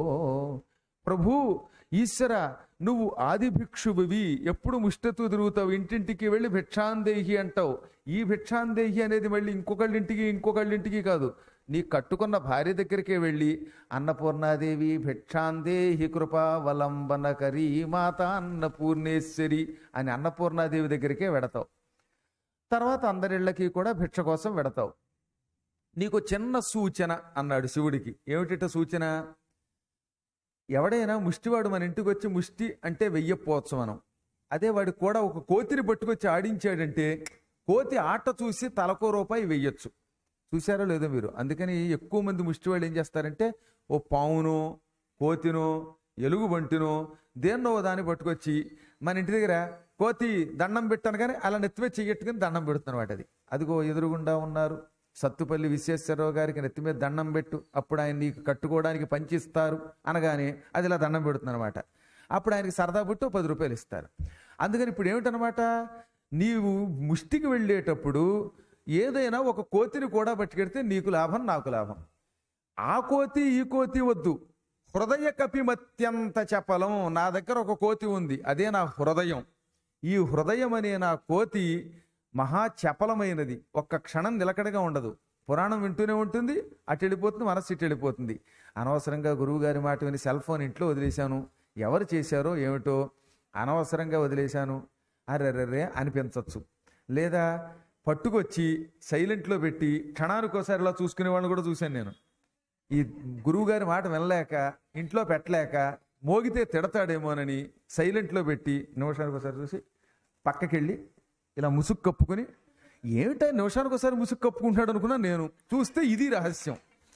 [SPEAKER 1] ప్రభు ఈశ్వర, నువ్వు ఆది భిక్షువివి, ఎప్పుడు ముష్టతూ తిరుగుతావు, ఇంటింటికి వెళ్ళి భిక్షాందేహి అంటావు. ఈ భిక్షాందేహి అనేది మళ్ళీ ఇంకొకళ్ళింటికి ఇంకొకళ్ళింటికి కాదు, నీ కట్టుకున్న భార్య దగ్గరికే వెళ్ళి అన్నపూర్ణాదేవి భిక్షాందేహి కృపావలంబనకరీ మాత అన్నపూర్ణేశ్వరి అని అన్నపూర్ణాదేవి దగ్గరికే వెడతావు. తర్వాత అందరిళ్ళకి కూడా భిక్ష కోసం వెడతావు. నీకు చిన్న సూచన అన్నాడు శివుడికి. ఏమిటిట సూచన? ఎవడైనా ముష్టివాడు మన ఇంటికి వచ్చి ముష్టి అంటే వెయ్యపోవచ్చు మనం. అదే వాడి కూడా ఒక కోతిని పట్టుకొచ్చి ఆడించాడంటే కోతి ఆట చూసి తలకో రూపాయి వెయ్యొచ్చు. చూశారో లేదో మీరు? అందుకని ఎక్కువ మంది ముష్టివాళ్ళు ఏం చేస్తారంటే ఓ పావును, కోతినో, ఎలుగుబంటినో దేన్నో దాన్ని పట్టుకొచ్చి మన ఇంటి దగ్గర కోతి దండం పెట్టాను కానీ అలా నెత్తిమే చెయ్యట్టుకుని దండం పెడుతున్నాడు వాటి. అది అదిగో ఎదురుగుండా ఉన్నారు సత్తుపల్లి విశ్వేశ్వరరావు గారికి నెత్తి మీద దండం పెట్టు, అప్పుడు ఆయన నీకు కట్టుకోవడానికి పంచిస్తారు అనగానే అది ఇలా దండం పెడుతుంది అనమాట. అప్పుడు ఆయనకి సరదా పుట్టు పది రూపాయలు ఇస్తారు. అందుకని ఇప్పుడు ఏమిటనమాట, నీవు ముష్టికి వెళ్ళేటప్పుడు ఏదైనా ఒక కోతిని కూడా పట్టుకెడితే నీకు లాభం, నాకు లాభం. ఆ కోతి ఈ కోతి వద్దు, హృదయ కపిమత్యంత చపలం. నా దగ్గర ఒక కోతి ఉంది, అదే నా హృదయం. ఈ హృదయం అనే నా కోతి మహా చపలమైనది, ఒక్క క్షణం నిలకడగా ఉండదు. పురాణం వింటూనే ఉంటుంది, అటు వెళ్ళిపోతుంది, మనస్సు ఇటు వెళ్ళిపోతుంది. అనవసరంగా గురువు గారి మాట విని సెల్ ఫోన్ ఇంట్లో వదిలేశాను, ఎవరు చేశారో ఏమిటో అనవసరంగా వదిలేశాను అరెర్రెర్రే అనిపించవచ్చు. లేదా పట్టుకొచ్చి సైలెంట్లో పెట్టి క్షణానికోసారి ఇలా చూసుకునే వాళ్ళని కూడా చూశాను నేను. ఈ గురువు గారి మాట వినలేక, ఇంట్లో పెట్టలేక మోగితే తిడతాడేమోనని సైలెంట్లో పెట్టి నిమిషానికి ఒకసారి చూసి పక్కకెళ్ళి ఇలా ముసుగు కప్పుకొని, ఏమిటా నిమిషానికి ఒకసారి ముసుగు కప్పుకుంటాడు అనుకున్నా నేను. చూస్తే ఇది రహస్యం.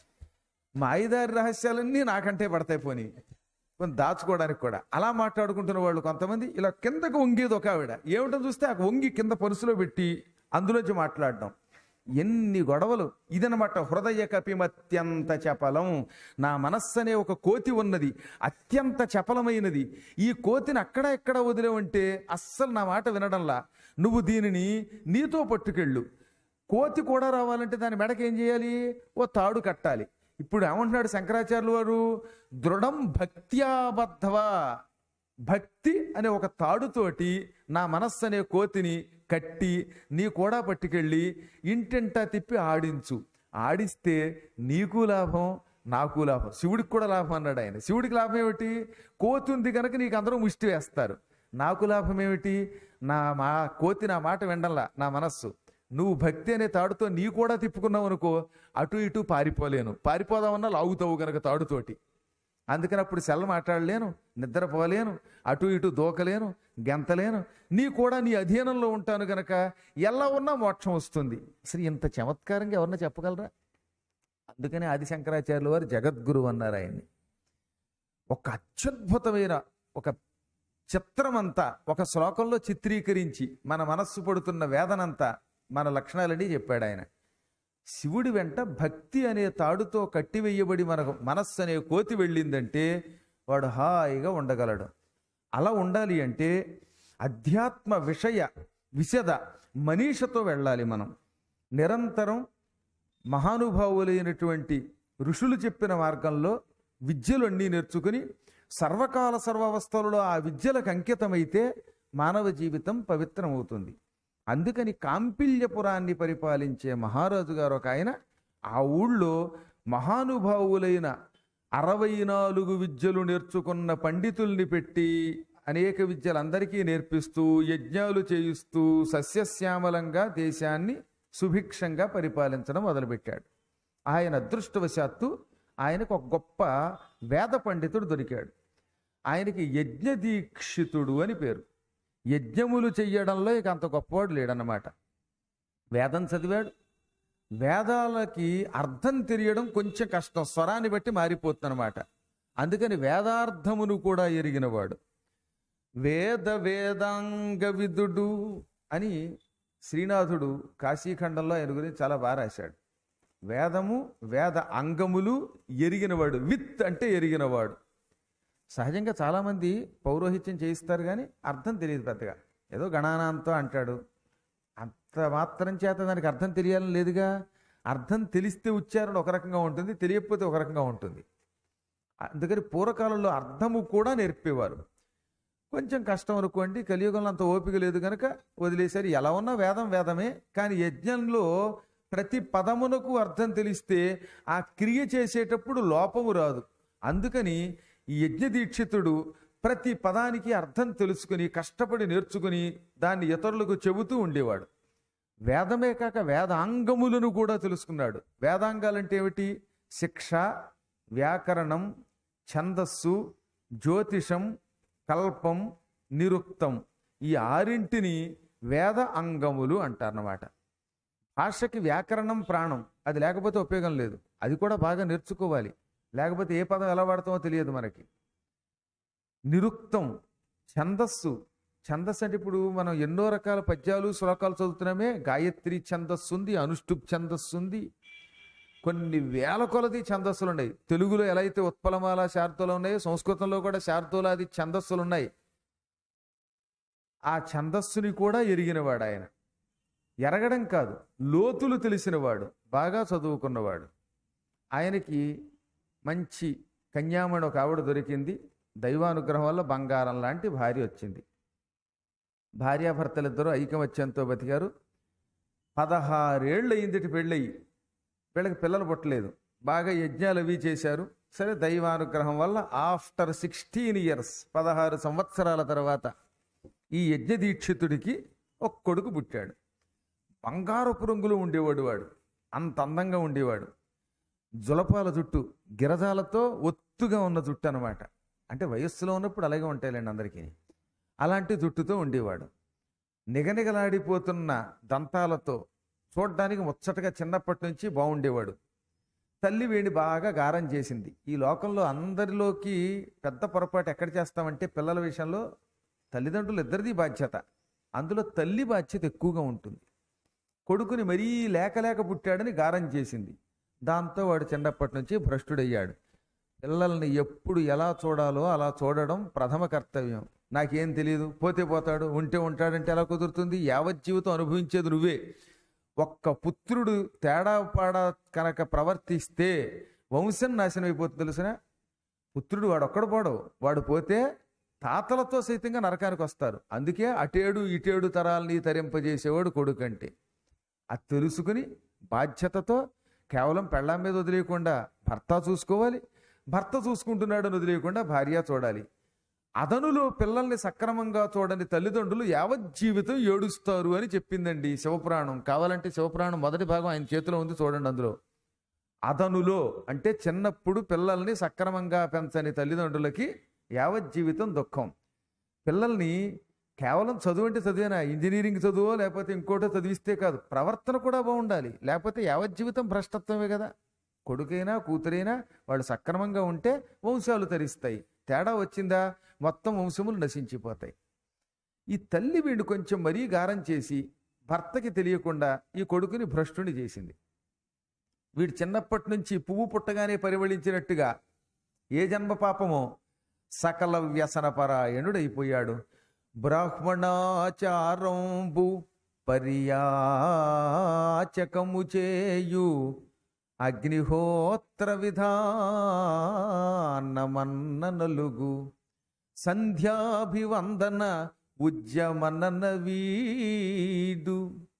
[SPEAKER 1] మాయదారి రహస్యాలన్నీ నాకంటే పడతాయి, పోనీ కొంత దాచుకోవడానికి కూడా. అలా మాట్లాడుకుంటున్న వాళ్ళు కొంతమంది ఇలా కిందకు వంగేది ఒక ఆవిడ. ఏమిటో చూస్తే ఆ వంగి కింద పరుసులో పెట్టి అందులోంచి మాట్లాడడం. ఎన్ని గొడవలు! ఇదనమాట హృదయ కపిమత్యంత చపలం. నా మనస్సు అనే ఒక కోతి ఉన్నది, అత్యంత చపలమైనది. ఈ కోతిని అక్కడ ఎక్కడ వదిలేవంటే అస్సలు నా మాట వినడంలా. నువ్వు దీనిని నీతో పట్టుకెళ్ళు. కోతి కూడా రావాలంటే దాని మెడకి ఏం చేయాలి? ఓ తాడు కట్టాలి. ఇప్పుడు ఏమంటున్నాడు శంకరాచార్యులు వారు? దృఢం భక్త్యాబద్ధవా, భక్తి అనే ఒక తాడుతోటి నా మనస్సు అనే కోతిని కట్టి నీ కూడా పట్టుకెళ్ళి ఇంటింటా తిప్పి ఆడించు. ఆడిస్తే నీకు లాభం, నాకు లాభం, శివుడికి కూడా లాభం అన్నాడు ఆయన. శివుడికి లాభం ఏమిటి? కోతి ఉంది కనుక నీకు అందరూ ముష్టి వేస్తారు. నాకు లాభం ఏమిటి? నా మా కోతి నా మాట వినడంలా నా మనస్సు. నువ్వు భక్తి అనే తాడుతో నీ కూడా తిప్పుకున్నావు అనుకో, అటు ఇటు పారిపోలేను. పారిపోదామన్నా లాగుతావు గనక తాడుతోటి. అందుకని అప్పుడు సెల్ల మాట్లాడలేను, నిద్రపోలేను, అటు ఇటు దూకలేను, గెంతలేను. నీ కూడా నీ అధీనంలో ఉంటాను గనక ఎలా ఉన్నా మోక్షం వస్తుంది. అసలు ఇంత చమత్కారంగా ఎవరన్నా చెప్పగలరా? అందుకని ఆది శంకరాచార్యుల వారు జగద్గురువు అన్నారు ఆయన్ని. ఒక అత్యద్భుతమైన ఒక చిత్రమంతా ఒక శ్లోకంలో చిత్రీకరించి మన మనస్సు పడుతున్న వేదనంతా, మన లక్షణాలని చెప్పాడు ఆయన. శివుడి వెంట భక్తి అనే తాడుతో కట్టివేయబడి మనకు మనస్సు అనే కోతి వెళ్ళిందంటే వాడు హాయిగా ఉండగలడు. అలా ఉండాలి అంటే అధ్యాత్మ విషయ విశద మనీషతో వెళ్ళాలి మనం. నిరంతరం మహానుభావులైనటువంటి ఋషులు చెప్పిన మార్గంలో విద్యలు అన్నీ నేర్చుకుని సర్వకాల సర్వావస్థలలో ఆ విద్యలకు అంకితమైతే మానవ జీవితం పవిత్రమవుతుంది. అందుకని కాంపిల్యపురాన్ని పరిపాలించే మహారాజు గారు ఒక ఆయన ఆ ఊళ్ళో మహానుభావులైన అరవై నాలుగు విద్యలు నేర్చుకున్న పండితుల్ని పెట్టి అనేక విద్యలు అందరికీ నేర్పిస్తూ యజ్ఞాలు చేయిస్తూ సస్యశ్యామలంగా దేశాన్ని సుభిక్షంగా పరిపాలించడం మొదలుపెట్టాడు. ఆయన అదృష్టవశాత్తు ఆయనకు ఒక గొప్ప వేద పండితుడు దొరికాడు. ఆయనకి యజ్ఞదీక్షితుడు అని పేరు. యజ్ఞములు చెయ్యడంలో ఇక అంత గొప్పవాడు లేడన్నమాట. వేదం చదివాడు. వేదాలకి అర్థం తెలియడం కొంచెం కష్టం, స్వరాన్ని బట్టి మారిపోతుంది అనమాట. అందుకని వేదార్థమును కూడా ఎరిగినవాడు. వేద వేదాంగ విదుడు అని శ్రీనాథుడు కాశీఖండంలో ఆయన గురించి చాలా బాగా రాశాడు. వేదము వేద అంగములు ఎరిగినవాడు. విత్ అంటే ఎరిగినవాడు. సహజంగా చాలామంది పౌరోహిత్యం చేయిస్తారు కానీ అర్థం తెలియదు పెద్దగా. ఏదో గణానాంతో అంటాడు, అంత మాత్రం చేత దానికి అర్థం తెలియాలని లేదుగా. అర్థం తెలిస్తే ఉచ్చారణ ఒక రకంగా ఉంటుంది, తెలియకపోతే ఒక రకంగా ఉంటుంది. అందుకని పూర్వకాలంలో అర్థము కూడా నేర్పేవారు. కొంచెం కష్టం అనుకోండి, కలియుగంలో అంత ఓపిక లేదు కనుక వదిలేశారు. ఎలా ఉన్నా వేదం వేదమే. కానీ యజ్ఞంలో ప్రతి పదమునకు అర్థం తెలిస్తే ఆ క్రియ చేసేటప్పుడు లోపము రాదు. అందుకని ఈ యజ్ఞదీక్షితుడు ప్రతి పదానికి అర్థం తెలుసుకుని కష్టపడి నేర్చుకుని దాన్ని ఇతరులకు చెబుతూ ఉండేవాడు. వేదమే కాక వేదాంగములను కూడా తెలుసుకున్నాడు. వేదాంగాలంటే ఏమిటి? శిక్ష, వ్యాకరణం, ఛందస్సు, జ్యోతిషం, కల్పం, నిరుక్తం. ఈ ఆరింటిని వేద అంగములు అంటారన్నమాట. భాషకి వ్యాకరణం ప్రాణం. అది లేకపోతే ఉపయోగం లేదు. అది కూడా బాగా నేర్చుకోవాలి. లేకపోతే ఏ పదం ఎలా వాడతామో తెలియదు మనకి. నిరుక్తం ఛందస్సు. ఛందస్సు అంటే ఇప్పుడు మనం ఎన్నో రకాల పద్యాలు శ్లోకాలు చదువుతున్నామే. గాయత్రి ఛందస్సు ఉంది, అనుష్ఠుప్ ఛందస్సు ఉంది, కొన్ని వేల కొలది ఛందస్సులు ఉన్నాయి. తెలుగులో ఎలా అయితే ఉత్పలమాల శార్దూల ఉన్నాయో సంస్కృతంలో కూడా శార్దూలాది ఛందస్సులు ఉన్నాయి. ఆ ఛందస్సుని కూడా ఎరిగినవాడు ఆయన. ఎరగడం కాదు, లోతులు తెలిసినవాడు, బాగా చదువుకున్నవాడు. ఆయనకి మంచి కన్యామణి ఒక ఆవిడ దొరికింది. దైవానుగ్రహం వల్ల బంగారం లాంటి భార్య వచ్చింది. భార్యాభర్తలిద్దరూ ఐకమత్యంతో బతికారు. పదహారేళ్ళు అయిందిటి పెళ్ళయి. వీళ్ళకి పిల్లలు పుట్టలేదు. బాగా యజ్ఞాలు అవి చేశారు. సరే, దైవానుగ్రహం వల్ల ఆఫ్టర్ సిక్స్టీన్ ఇయర్స్ పదహారు సంవత్సరాల తర్వాత ఈ యజ్ఞదీక్షితుడికి ఒక కొడుకు పుట్టాడు. బంగారపు రంగులో ఉండేవాడు వాడు. అంత అందంగా ఉండేవాడు. జులపాల జుట్టు, గిరజాలతో ఒత్తుగా ఉన్న జుట్టు అనమాట. అంటే వయస్సులో ఉన్నప్పుడు అలాగే ఉంటాయిలేండి అందరికీ. అలాంటి జుట్టుతో ఉండేవాడు. నిగనిగలాడిపోతున్న దంతాలతో చూడ్డానికి ముచ్చటగా చిన్నప్పటి నుంచి బాగుండేవాడు. తల్లి వీడిని బాగా గారం చేసింది. ఈ లోకంలో అందరిలోకి పెద్ద పొరపాటు ఎక్కడ చేస్తామంటే పిల్లల విషయంలో తల్లిదండ్రులు ఇద్దరిది బాధ్యత, అందులో తల్లి బాధ్యత ఎక్కువగా ఉంటుంది. కొడుకుని మరీ లేక లేక పుట్టాడని గారం చేసింది. దాంతో వాడు చిన్నప్పటి నుంచి భ్రష్టుడయ్యాడు. పిల్లల్ని ఎప్పుడు ఎలా చూడాలో అలా చూడడం ప్రథమ కర్తవ్యం. నాకేం తెలియదు, పోతే పోతాడు, ఉంటే ఉంటాడంటే ఎలా కుదురుతుంది? యావజ్జీవితం అనుభవించేది నువ్వే. ఒక్క పుత్రుడు తేడా పాడా కనుక ప్రవర్తిస్తే వంశం నాశనం అయిపోతుంది తెలుసునా? పుత్రుడు వాడు ఒక్కడు పోడు, వాడు పోతే తాతలతో సైతంగా నరకానికి వస్తారు. అందుకే అటేడు ఇటేడు తరాలని తరింపజేసేవాడు కొడుకంటే. అది తెలుసుకుని బాధ్యతతో కేవలం పెళ్ళాం మీద వదిలేయకుండా భర్త చూసుకోవాలి, భర్త చూసుకుంటున్నాడని వదిలేయకుండా భార్య చూడాలి. అదనులో పిల్లల్ని సక్రమంగా చూడని తల్లిదండ్రులు యావజ్జీవితం ఏడుస్తారు అని చెప్పిందండి శివపురాణం. కావాలంటే శివపురాణం మొదటి భాగం ఆయన చేతిలో ఉంది, చూడండి. అందులో అదనులో అంటే చిన్నప్పుడు పిల్లల్ని సక్రమంగా పెంచని తల్లిదండ్రులకి యావజ్జీవితం దుఃఖం. పిల్లల్ని కేవలం చదువు అంటే చదివేనా, ఇంజనీరింగ్ చదువో లేకపోతే ఇంకోటో చదివిస్తే కాదు, ప్రవర్తన కూడా బాగుండాలి. లేకపోతే యావజ్జీవితం భ్రష్టత్వమే కదా. కొడుకైనా కూతురైనా వాళ్ళు సక్రమంగా ఉంటే వంశాలు తరిస్తాయి. తేడా వచ్చిందా మొత్తం వంశములు నశించిపోతాయి. ఈ తల్లి వీడిని కొంచెం మరీ గారం చేసి భర్తకి తెలియకుండా ఈ కొడుకుని భ్రష్టుని చేసింది. వీడు చిన్నప్పటి నుంచి పువ్వు పుట్టగానే పరిమళించినట్టుగా ఏ జన్మ పాపమో సకల వ్యసనపరాయణుడైపోయాడు. బ్రాహ్మణాచారంబు పర్యాచకము చేయు అగ్నిహోత్ర విధానమన్న నలుగు సంధ్యాభివందన ఉద్యమనన వీడు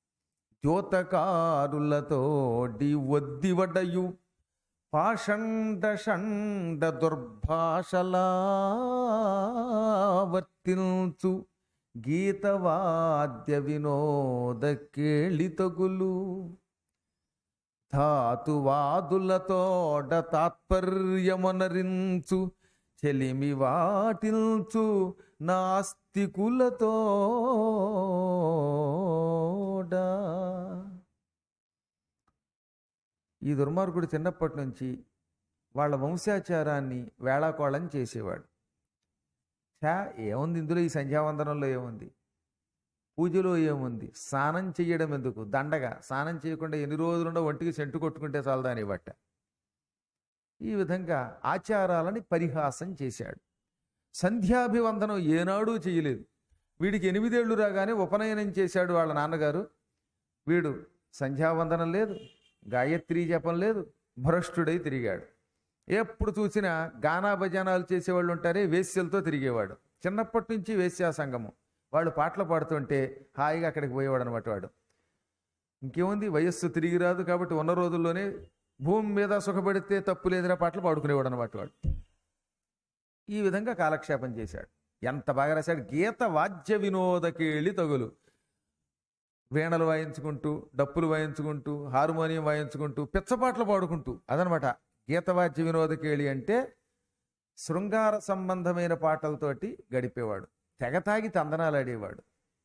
[SPEAKER 1] ద్యోతకారులతోడి ఒద్దివడయు పాషండ షండ దుర్భాషలా వర్తించు గీతవాద్య వినోద కేళితగులు ధాతువాదులతోడ తాత్పర్యమనరించు చెలిమి వాటిల్చు నాస్తికులతోడా. ఈ దుర్మార్గుడు చిన్నప్పటి నుంచి వాళ్ళ వంశాచారాన్ని వేళాకోళం చేసేవాడు. ఛా, ఏముంది ఇందులో, ఈ సంధ్యావందనంలో ఏముంది, పూజలో ఏముంది, స్నానం చెయ్యడం ఎందుకు, దండగా స్నానం చేయకుండా ఎన్ని రోజులుండో ఒంటికి సెంటు కొట్టుకుంటే చాలదాని బట్ట. ఈ విధంగా ఆచారాలని పరిహాసం చేశాడు. సంధ్యాభివందనం ఏనాడూ చేయలేదు. వీడికి ఎనిమిదేళ్లు రాగానే ఉపనయనం చేశాడు వాళ్ళ నాన్నగారు. వీడు సంధ్యావందనం లేదు, గాయత్రీ జపం లేదు, భ్రష్టుడై తిరిగాడు. ఎప్పుడు చూసినా గానా భజనాలు చేసేవాళ్ళు ఉంటారే, వేశ్యలతో తిరిగేవాడు. చిన్నప్పటి నుంచి వేశ్యా సంగమం. వాళ్ళు పాటలు పాడుతుంటే హాయిగా అక్కడికి పోయేవాడు అనమాట. వాడు ఇంకేముంది, వయస్సు తిరిగి రాదు కాబట్టి ఉన్న రోజుల్లోనే భూమి మీద సుఖపడితే తప్పు లేదురా పాటలు పాడుకునేవాడు అనమాట వాడు. ఈ విధంగా కాలక్షేపం చేశాడు. ఎంత బాగా రాశాడు. గీత వాద్య వినోదకేళి తగులు, వీణలు వాయించుకుంటూ, డప్పులు వాయించుకుంటూ, హార్మోనియం వాయించుకుంటూ, పిచ్చపాటలు పాడుకుంటూ, అదనమాట గీతవాద్య వినోదకేళి అంటే. శృంగార సంబంధమైన పాటలతోటి గడిపేవాడు. తెగతాగి తందనాలు ఆడేవాడు.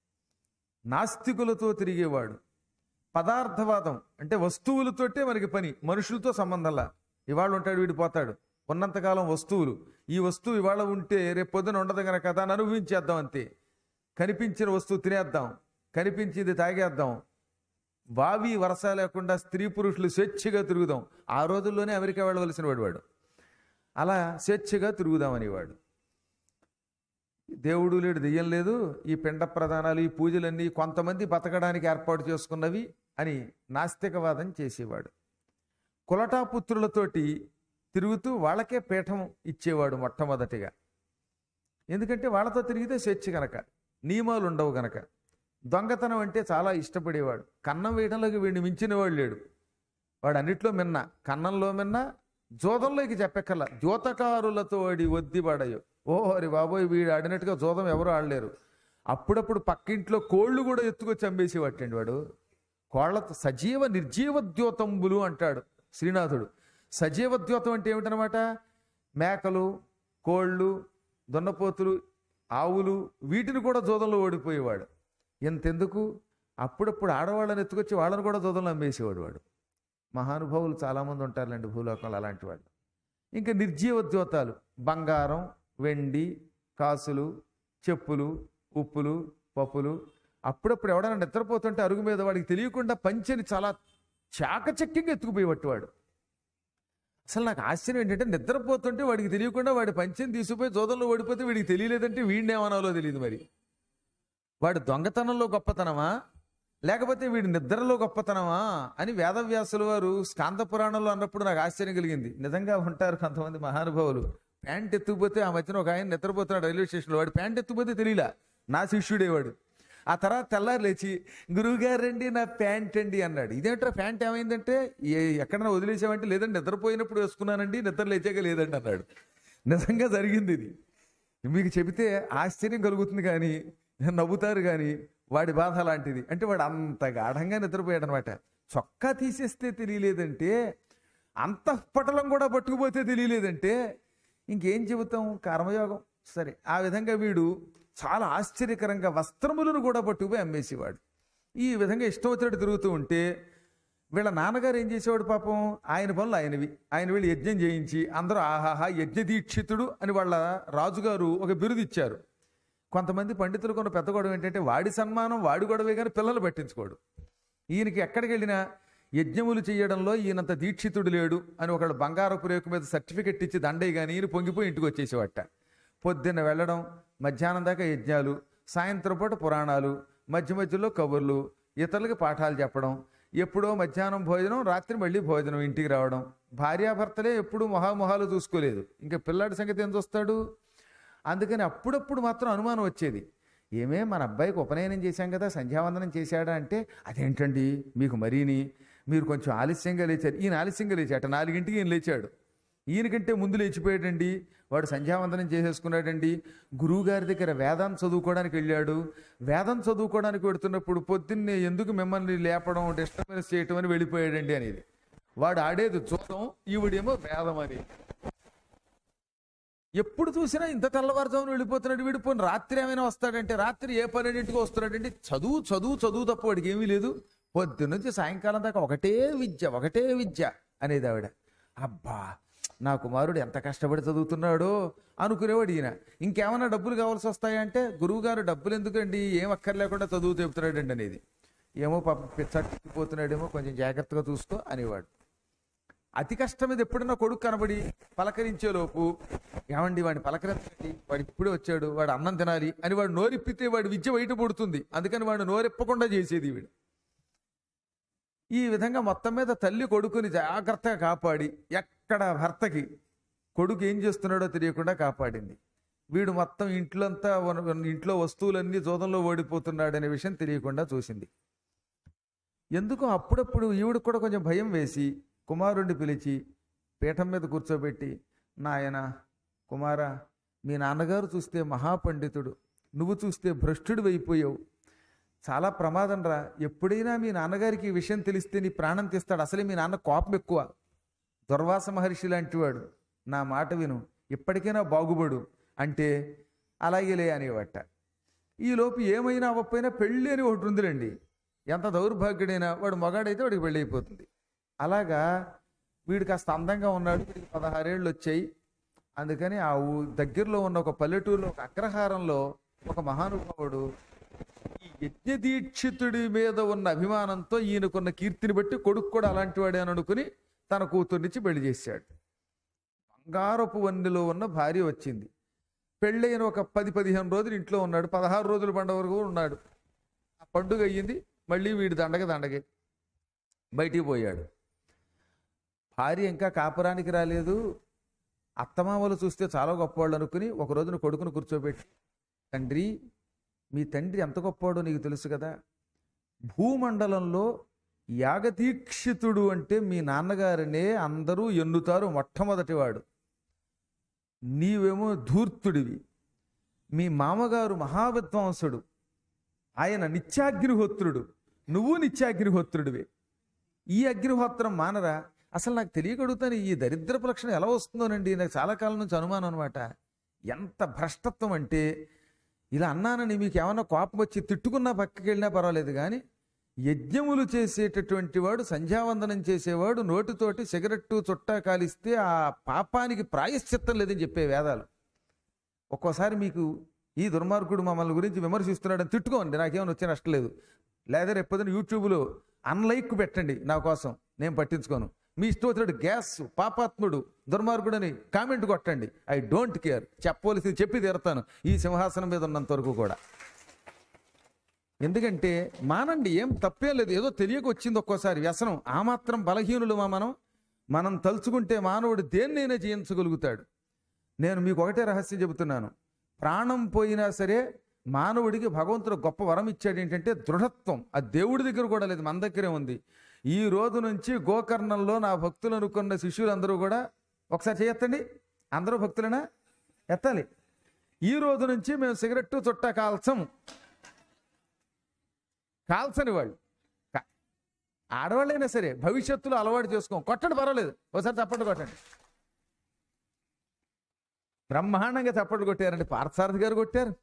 [SPEAKER 1] నాస్తికులతో తిరిగేవాడు. పదార్థవాదం అంటే వస్తువులతోటే మనకి పని, మనుషులతో సంబంధంలా. ఇవాళ ఉంటాడు, వీడి పోతాడు. ఉన్నంతకాలం వస్తువులు. ఈ వస్తువు ఇవాళ ఉంటే రేపు పొద్దున ఉండదు కనుక దాన్ని అనుభవించేద్దాం అంతే. కనిపించిన వస్తువు తినేద్దాం, కనిపించింది తాగేద్దాం. వావి వరస లేకుండా స్త్రీ పురుషులు స్వేచ్ఛగా తిరుగుదాం. ఆ రోజుల్లోనే అమెరికా వెళ్ళవలసిన వాడు వాడు. అలా స్వేచ్ఛగా తిరుగుదాం అనేవాడు. దేవుడు లేడు, దెయ్యం లేదు, ఈ పిండ ప్రధానాలు, ఈ పూజలన్నీ కొంతమంది బతకడానికి ఏర్పాటు చేసుకున్నవి అని నాస్తికవాదం చేసేవాడు. కులటాపుత్రులతోటి తిరుగుతూ వాళ్ళకే పీఠం ఇచ్చేవాడు మొట్టమొదటిగా. ఎందుకంటే వాళ్ళతో తిరిగితే స్వేచ్ఛ గనక, నియమాలు ఉండవు గనక. దొంగతనం అంటే చాలా ఇష్టపడేవాడు. కన్నం వేయడంలోకి వీడిని మించిన వాడు లేడు. వాడు అన్నిట్లో మిన్న, కన్నంలో మిన్న, జోదంలోకి చెప్పెక్కర్లా. ద్యోతకారులతో వాడి ఒద్దిపడయో. ఓహోరి బాబోయ్, వీడు ఆడినట్టుగా జోదం ఎవరు ఆడలేరు. అప్పుడప్పుడు పక్కింట్లో కోళ్ళు కూడా ఎత్తుకొచ్చి చంపేసేవాటండి వాడు. కోళ్లతో సజీవ నిర్జీవ ద్యోతంబులు అంటాడు శ్రీనాథుడు. సజీవ ద్యోతం అంటే ఏమిటనమాట? మేకలు, కోళ్ళు, దున్నపోతులు, ఆవులు వీటిని కూడా జూదంలో ఓడిపోయేవాడు. ఎంతెందుకు, అప్పుడప్పుడు ఆడవాళ్ళని ఎత్తుకొచ్చి వాళ్ళని కూడా జూదంలో అమ్మేసేవాడు వాడు. మహానుభావులు చాలామంది ఉంటారులేండి భూలోకంలో అలాంటి వాళ్ళు. ఇంకా నిర్జీవ ద్యోతాలు, బంగారం, వెండి, కాసులు, చెప్పులు, ఉప్పులు, పప్పులు. అప్పుడప్పుడు ఎవడైనా నిద్రపోతుంటే అరుగు మీద వాడికి తెలియకుండా పంచెని చాలా చాకచక్యంగా ఎత్తుకుపోయేవాడు వాడు. అసలు నాకు ఆశ్చర్యం ఏంటంటే నిద్రపోతుంటే వాడికి తెలియకుండా వాడి పంచెని తీసుకుపోయి జోదంలో ఓడిపోతే వీడికి తెలియలేదంటే వీడిని ఏమనాలో తెలియదు. మరి వాడు దొంగతనంలో గొప్పతనమా లేకపోతే వీడి నిద్రలో గొప్పతనమా అని వేదవ్యాసుల వారు స్కాంద పురాణంలో అన్నప్పుడు నాకు ఆశ్చర్యం కలిగింది. నిజంగా ఉంటారు కొంతమంది మహానుభావులు. ప్యాంట్ ఎత్తుకుపోతే ఆ మధ్యన ఒక ఆయన నిద్రపోతున్నాడు రైల్వే స్టేషన్లో. వాడు ప్యాంట్ ఎత్తుకుపోతే తెలియలా, నా శిష్యుడేవాడు. ఆ తర్వాత తెల్లారు లేచి గురువుగారు రండి నా ప్యాంట్ అండి అన్నాడు. ఇదేంటో ప్యాంట్ ఏమైందంటే ఏ ఎక్కడైనా వదిలేసామంటే లేదండి నిద్రపోయినప్పుడు వేసుకున్నానండి, నిద్ర లేచాక లేదండి అన్నాడు. నిజంగా జరిగింది ఇది. మీకు చెబితే ఆశ్చర్యం కలుగుతుంది కానీ నవ్వుతారు కానీ వాడి బాధ అలాంటిది. అంటే వాడు అంత గాఢంగా నిద్రపోయాడు అనమాట. చొక్కా తీసేస్తే తెలియలేదంటే, అంతఃపటలం కూడా పట్టుకుపోతే తెలియలేదంటే ఇంకేం చెబుతాం, కర్మయోగం. సరే, ఆ విధంగా వీడు చాలా ఆశ్చర్యకరంగా వస్త్రములను కూడా పట్టుకుపోయి అమ్మేసేవాడు. ఈ విధంగా ఇష్టం వచ్చినట్టు తిరుగుతూ ఉంటే వీళ్ళ నాన్నగారు ఏం చేసేవాడు పాపం, ఆయన పనులు ఆయనవి. ఆయన వీళ్ళు యజ్ఞం చేయించి అందరూ ఆహాహా యజ్ఞదీక్షితుడు అని వాళ్ళ రాజుగారు ఒక బిరుదు ఇచ్చారు. కొంతమంది పండితులు కొన్న పెద్ద గొడవ ఏంటంటే వాడి సన్మానం వాడి గొడవే కానీ పిల్లలు పట్టించుకోడు. ఈయనకి ఎక్కడికి వెళ్ళినా యజ్ఞములు చేయడంలో ఈయనంత దీక్షితుడు లేడు అని ఒకళ్ళు బంగారపు రేకు మీద సర్టిఫికెట్ ఇచ్చి దండయ్య కానీ ఈయన పొంగిపోయి ఇంటికి వచ్చేసేవాట. పొద్దున్న వెళ్ళడం, మధ్యాహ్నం దాకా యజ్ఞాలు, సాయంత్రం పూట పురాణాలు, మధ్య మధ్యలో కబుర్లు, ఇతరులకి పాఠాలు చెప్పడం, ఎప్పుడో మధ్యాహ్నం భోజనం, రాత్రి మళ్ళీ భోజనం, ఇంటికి రావడం. భార్యాభర్తలే ఎప్పుడు మొహామొహాలు చూసుకోలేదు, ఇంకా పిల్లాడి సంగతి ఏం చూస్తాడు. అందుకని అప్పుడప్పుడు మాత్రం అనుమానం వచ్చేది, ఏమే మన అబ్బాయికి ఉపనయనం చేశాం కదా, సంధ్యావందనం చేశాడా అంటే, అదేంటండి మీకు మరీని, మీరు కొంచెం ఆలస్యంగా లేచారు. ఈయన ఆలస్యంగా లేచాట, నాలుగింటికి ఈయన లేచాడు. ఈయనకంటే ముందు లేచిపోయాడండి, వాడు సంధ్యావందనం చేసేసుకున్నాడండి. గురువుగారి దగ్గర వేదాంతం చదువుకోవడానికి వెళ్ళాడు. వేదం చదువుకోవడానికి పెడుతున్నప్పుడు పొద్దున్నే ఎందుకు మిమ్మల్ని లేపడం, డిస్టర్బెన్స్ చేయటం అని వెళ్ళిపోయాడండి అనేది. వాడు ఆడేది జూదం, ఈవిడేమో వేదం అని. ఎప్పుడు చూసినా ఇంత తెల్లవారుజామున వెళ్ళిపోతున్నాడు వీడు. పోనీ రాత్రి ఏమైనా వస్తాడంటే రాత్రి ఏ పన్నెండింటికి వస్తున్నాడంటే చదువు చదువు చదువు తప్ప వాడికి ఏమీ లేదు. పొద్దు నుంచి సాయంకాలం దాకా ఒకటే విద్య ఒకటే విద్య అనేది ఆవిడ. అబ్బా, నా కుమారుడు ఎంత కష్టపడి చదువుతున్నాడో అనుకునేవాడు ఈయన. ఇంకేమైనా డబ్బులు కావాల్సి వస్తాయంటే గురువుగారు డబ్బులు ఎందుకండి, ఏం అక్కర్లేకుండా చదువు చెబుతున్నాడండి అనేది. ఏమో పాప పిచ్చట్టిపోతున్నాడేమో, కొంచెం జాగ్రత్తగా చూసుకో అనేవాడు. అతి కష్టం మీద ఎప్పుడన్నా కొడుకు కనబడి పలకరించేలోపు, ఏమండి వాడిని పలకరించండి, వాడు ఇప్పుడే వచ్చాడు, వాడు అన్నం తినాలి అని వాడు నోరెప్పితే వాడి విద్య బయట పడుతుంది. అందుకని వాడు నోరెప్పకుండా చేసేది వీడు. ఈ విధంగా మొత్తం మీద తల్లి కొడుకుని జాగ్రత్తగా కాపాడి, ఎక్కడ భర్తకి కొడుకు ఏం చేస్తున్నాడో తెలియకుండా కాపాడింది. వీడు మొత్తం ఇంట్లోంతా ఇంట్లో వస్తువులన్నీ జోదంలో ఓడిపోతున్నాడనే విషయం తెలియకుండా చూసింది. ఎందుకో అప్పుడప్పుడు ఈవిడికి కూడా కొంచెం భయం వేసి కుమారుణ్ణి పిలిచి పీఠం మీద కూర్చోబెట్టి, నాయన కుమారా, మీ నాన్నగారు చూస్తే మహాపండితుడు, నువ్వు చూస్తే భ్రష్టుడు అయిపోయావు, చాలా ప్రమాదం రా. ఎప్పుడైనా మీ నాన్నగారికి ఈ విషయం తెలిస్తే నీ ప్రాణం తీస్తాడు. అసలే మీ నాన్న కోపం ఎక్కువ, దుర్వాస మహర్షి లాంటి వాడు. నా మాట విను, ఇప్పటికైనా బాగుపడు అంటే అలాగేలే అనేవట. ఈలోపు ఏమైనా అవ్వకపోయినా పెళ్ళి అని ఒకటి ఉందిలేండి. ఎంత దౌర్భాగ్యుడైనా వాడు మగాడైతే వాడికి పెళ్ళి అయిపోతుంది. అలాగా వీడు కాస్త అందంగా ఉన్నాడు, వీడికి పదహారేళ్ళు వచ్చాయి. అందుకని ఆ ఊ దగ్గరలో ఉన్న ఒక పల్లెటూరులో ఒక అగ్రహారంలో ఒక మహానుభావుడు ఈ యజ్ఞదీక్షితుడి మీద ఉన్న అభిమానంతో ఈయనకున్న కీర్తిని బట్టి కొడుకు కూడా అలాంటి వాడే అని అనుకుని తన కూతుర్నిచ్చి పెళ్లి చేశాడు. బంగారపు వన్నెలో ఉన్న భార్య వచ్చింది. పెళ్ళైన ఒక పది పదిహేను రోజులు ఇంట్లో ఉన్నాడు. పదహారు రోజుల పండుగ వరకు ఉన్నాడు. ఆ పండుగ అయ్యింది, మళ్ళీ వీడి దండగ దండగే బయటికి పోయాడు. భార్య ఇంకా కాపురానికి రాలేదు. అత్తమామలు చూస్తే చాలా గొప్పవాళ్ళు అనుకుని ఒక రోజున కొడుకును కూర్చోబెట్టి, తండ్రి, మీ తండ్రి ఎంత గొప్పవాడో నీకు తెలుసు కదా, భూమండలంలో యాగదీక్షితుడు అంటే మీ నాన్నగారినే అందరూ ఎన్నుతారు, మొట్టమొదటివాడు. నీవేమో ధూర్తుడివి, మీ మామగారు మహావిద్వాంసుడు, ఆయన నిత్యాగ్నిహోత్రుడు, నువ్వు నిత్యాగ్నిహోత్రుడివే. ఈ అగ్నిహోత్రం మానరా? అసలు నాకు తెలియగలుగుతాను ఈ దరిద్రపు లక్షణం ఎలా వస్తుందోనండి. నాకు చాలా కాలం నుంచి అనుమానం అనమాట. ఎంత భ్రష్టత్వం అంటే, ఇలా అన్నానని మీకు ఏమన్నా కోపం వచ్చి తిట్టుకున్నా పక్కకి వెళ్ళినా పర్వాలేదు కానీ, యజ్ఞములు చేసేటటువంటి వాడు, సంధ్యావందనం చేసేవాడు నోటితోటి సిగరెట్టు చుట్టా కాలిస్తే ఆ పాపానికి ప్రాయశ్చిత్తం లేదని చెప్పే వేదాలు. ఒక్కోసారి మీకు ఈ దుర్మార్గుడు మమ్మల్ని గురించి విమర్శిస్తున్నాడని తిట్టుకోండి, నాకేమైనా వచ్చే నష్టం లేదు. లేదా రేపొద్దున యూట్యూబ్లో అన్లైక్ పెట్టండి నా కోసం, నేను పట్టించుకోను. మీ ఇష్టం వచ్చినట్టు గ్యాస్ పాపాత్ముడు దుర్మార్గుడని కామెంట్ కొట్టండి, ఐ డోంట్ కేర్. చెప్పవలసింది చెప్పి తీరుతాను ఈ సింహాసనం మీద ఉన్నంత వరకు కూడా. ఎందుకంటే మానండి, ఏం తప్పేం లేదు. ఏదో తెలియక వచ్చింది ఒక్కోసారి వ్యసనం. ఆ మాత్రం బలహీనులు మా మనం మనం తలుచుకుంటే మానవుడు దేన్నైనా జయించగలుగుతాడు. నేను మీకు ఒకటే రహస్యం చెబుతున్నాను, ప్రాణం పోయినా సరే మానవుడికి భగవంతుడు గొప్ప వరం ఇచ్చాడు. ఏంటంటే దృఢత్వం. ఆ దేవుడి దగ్గర కూడా లేదు, మన దగ్గరే ఉంది. ఈ రోజు నుంచి గోకర్ణంలో నా భక్తులు అనుకున్న శిష్యులందరూ కూడా ఒకసారి చేయెత్తండి. అందరూ భక్తులనా? ఎత్తాలి. ఈ రోజు నుంచి మేము సిగరెట్టు చుట్టా కాల్చం. కాల్చని వాళ్ళు ఆడవాళ్ళైనా సరే భవిష్యత్తులో అలవాటు చేసుకోం. కొట్టండి, పర్వాలేదు. ఒకసారి చప్పట్లు కొట్టండి. బ్రహ్మాండంగా చప్పట్లు కొట్టారండి. పార్థసారథి గారు కొట్టారు,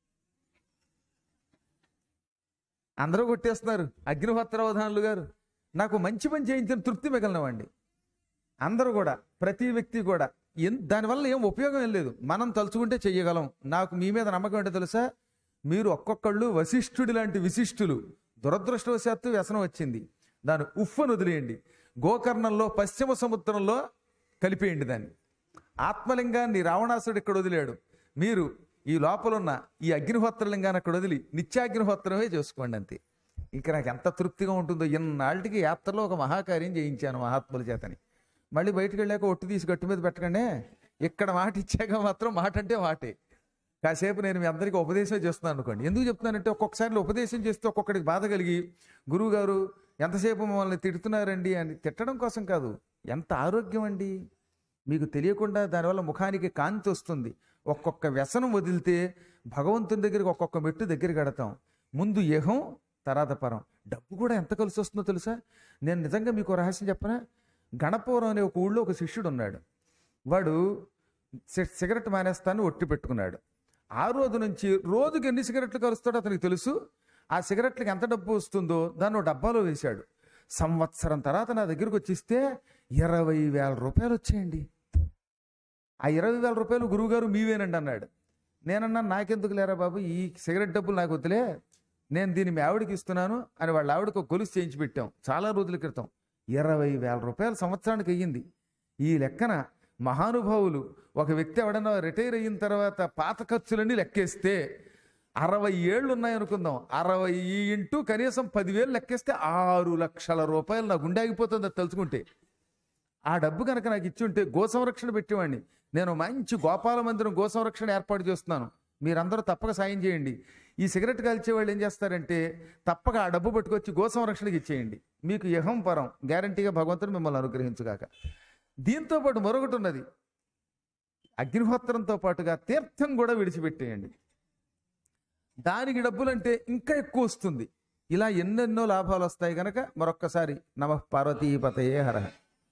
[SPEAKER 1] అందరూ కొట్టేస్తున్నారు. అగ్నిహోత్రావధానులు గారు నాకు మంచి పని చేయించిన తృప్తి మిగలనవండి. అందరూ కూడా, ప్రతి వ్యక్తి కూడా. ఎన్ దానివల్ల ఏం ఉపయోగం ఏం లేదు, మనం తలుచుకుంటే చెయ్యగలం. నాకు మీ మీద నమ్మకం ఏంటో తెలుసా? మీరు ఒక్కొక్కళ్ళు వశిష్ఠుడి లాంటి విశిష్టులు. దురదృష్టవశాత్తు వ్యసనం వచ్చింది, దాన్ని ఉఫ్ఫను వదిలేయండి. గోకర్ణంలో పశ్చిమ సముద్రంలో కలిపేయండి దాన్ని. ఆత్మలింగాన్ని రావణాసుడు ఇక్కడ వదిలాడు, మీరు ఈ లోపలున్న ఈ అగ్నిహోత్రలింగాన్ని అక్కడ వదిలి నిత్యాగ్నిహోత్రమే చేసుకోండి, అంతే. ఇంకా నాకు ఎంత తృప్తిగా ఉంటుందో. ఇన్నాళ్ళకి యాత్రలో ఒక మహాకార్యం చేయించాను మహాత్ముల చేతని. మళ్ళీ బయటకు వెళ్ళాక ఒట్టు తీసి గట్టు మీద పెట్టకండి. ఇక్కడ మాట ఇచ్చాక మాత్రం మాట అంటే మాటే. కాసేపు నేను మీ అందరికీ ఉపదేశం చేస్తున్నాను అనుకోండి. ఎందుకు చెప్తున్నానంటే, ఒక్కొక్కసారి ఉపదేశం చేస్తే ఒక్కొక్కడికి బాధ కలిగి, గురువు గారు ఎంతసేపు మమ్మల్ని తిడుతున్నారండి అని. తిట్టడం కోసం కాదు, ఎంత ఆరోగ్యం అండి మీకు తెలియకుండా దానివల్ల ముఖానికి కాంతి వస్తుంది. ఒక్కొక్క వ్యసనం వదిలితే భగవంతుని దగ్గరికి ఒక్కొక్క మెట్టు దగ్గరికి కడతాం. ముందు యహం, తర్వాత పరం. డబ్బు కూడా ఎంత కలిసి వస్తుందో తెలుసా? నేను నిజంగా మీకు రహస్యం చెప్పనా? గణపవరం అనే ఒక ఊళ్ళో ఒక శిష్యుడు ఉన్నాడు. వాడు సిగరెట్ మానేస్తాను ఒట్టి పెట్టుకున్నాడు. ఆ రోజు నుంచి రోజుకి ఎన్ని సిగరెట్లు కలుస్తాడో అతనికి తెలుసు. ఆ సిగరెట్లకి ఎంత డబ్బు వస్తుందో దాన్ని ఒక డబ్బాలో వేశాడు. సంవత్సరం తర్వాత నా దగ్గరకు వచ్చిస్తే ఇరవై వేల రూపాయలు వచ్చాయండి. ఆ ఇరవై వేల రూపాయలు గురువుగారు మీవేనండి అన్నాడు. నేనన్నా, నాకెందుకు లేరా బాబు, ఈ సిగరెట్ డబ్బులు నాకు వద్దులే, నేను దీన్ని మీ ఆవిడకి ఇస్తున్నాను అని వాళ్ళ ఆవిడకు ఒక గొలుసు చేయించి పెట్టాం చాలా రోజుల క్రితం. ఇరవై వేల రూపాయలు సంవత్సరానికి అయ్యింది. ఈ లెక్కన మహానుభావులు, ఒక వ్యక్తి ఎవడన్నా రిటైర్ అయిన తర్వాత పాత ఖర్చులన్నీ లెక్కేస్తే అరవై ఏళ్ళు ఉన్నాయనుకుందాం, అరవై ఇంటూ కనీసం పదివేలు లెక్కేస్తే ఆరు లక్షల రూపాయలు నా గుండె ఆగిపోతుంది అది తలుచుకుంటే. ఆ డబ్బు కనుక నాకు ఇచ్చి ఉంటే గో సంరక్షణ పెట్టేవాడిని. నేను మంచి గోపాల మందిరం గో సంరక్షణ ఏర్పాటు చేస్తున్నాను, మీరందరూ తప్పక సాయం చేయండి. ఈ సిగరెట్ కాల్చే వాళ్ళు ఏం చేస్తారంటే తప్పక ఆ డబ్బు పట్టుకొచ్చి గో సంరక్షణకి ఇచ్చేయండి. మీకు యహం పరం గ్యారంటీగా భగవంతుడు మిమ్మల్ని అనుగ్రహించుగాక. దీంతో పాటు మరొకటి ఉన్నది, అగ్నిహోత్రంతో పాటుగా తీర్థం కూడా విడిచిపెట్టేయండి. దానికి డబ్బులంటే ఇంకా ఎక్కువ వస్తుంది. ఇలా ఎన్నెన్నో లాభాలు వస్తాయి కనుక మరొక్కసారి నమః పార్వతీపతయే హరః.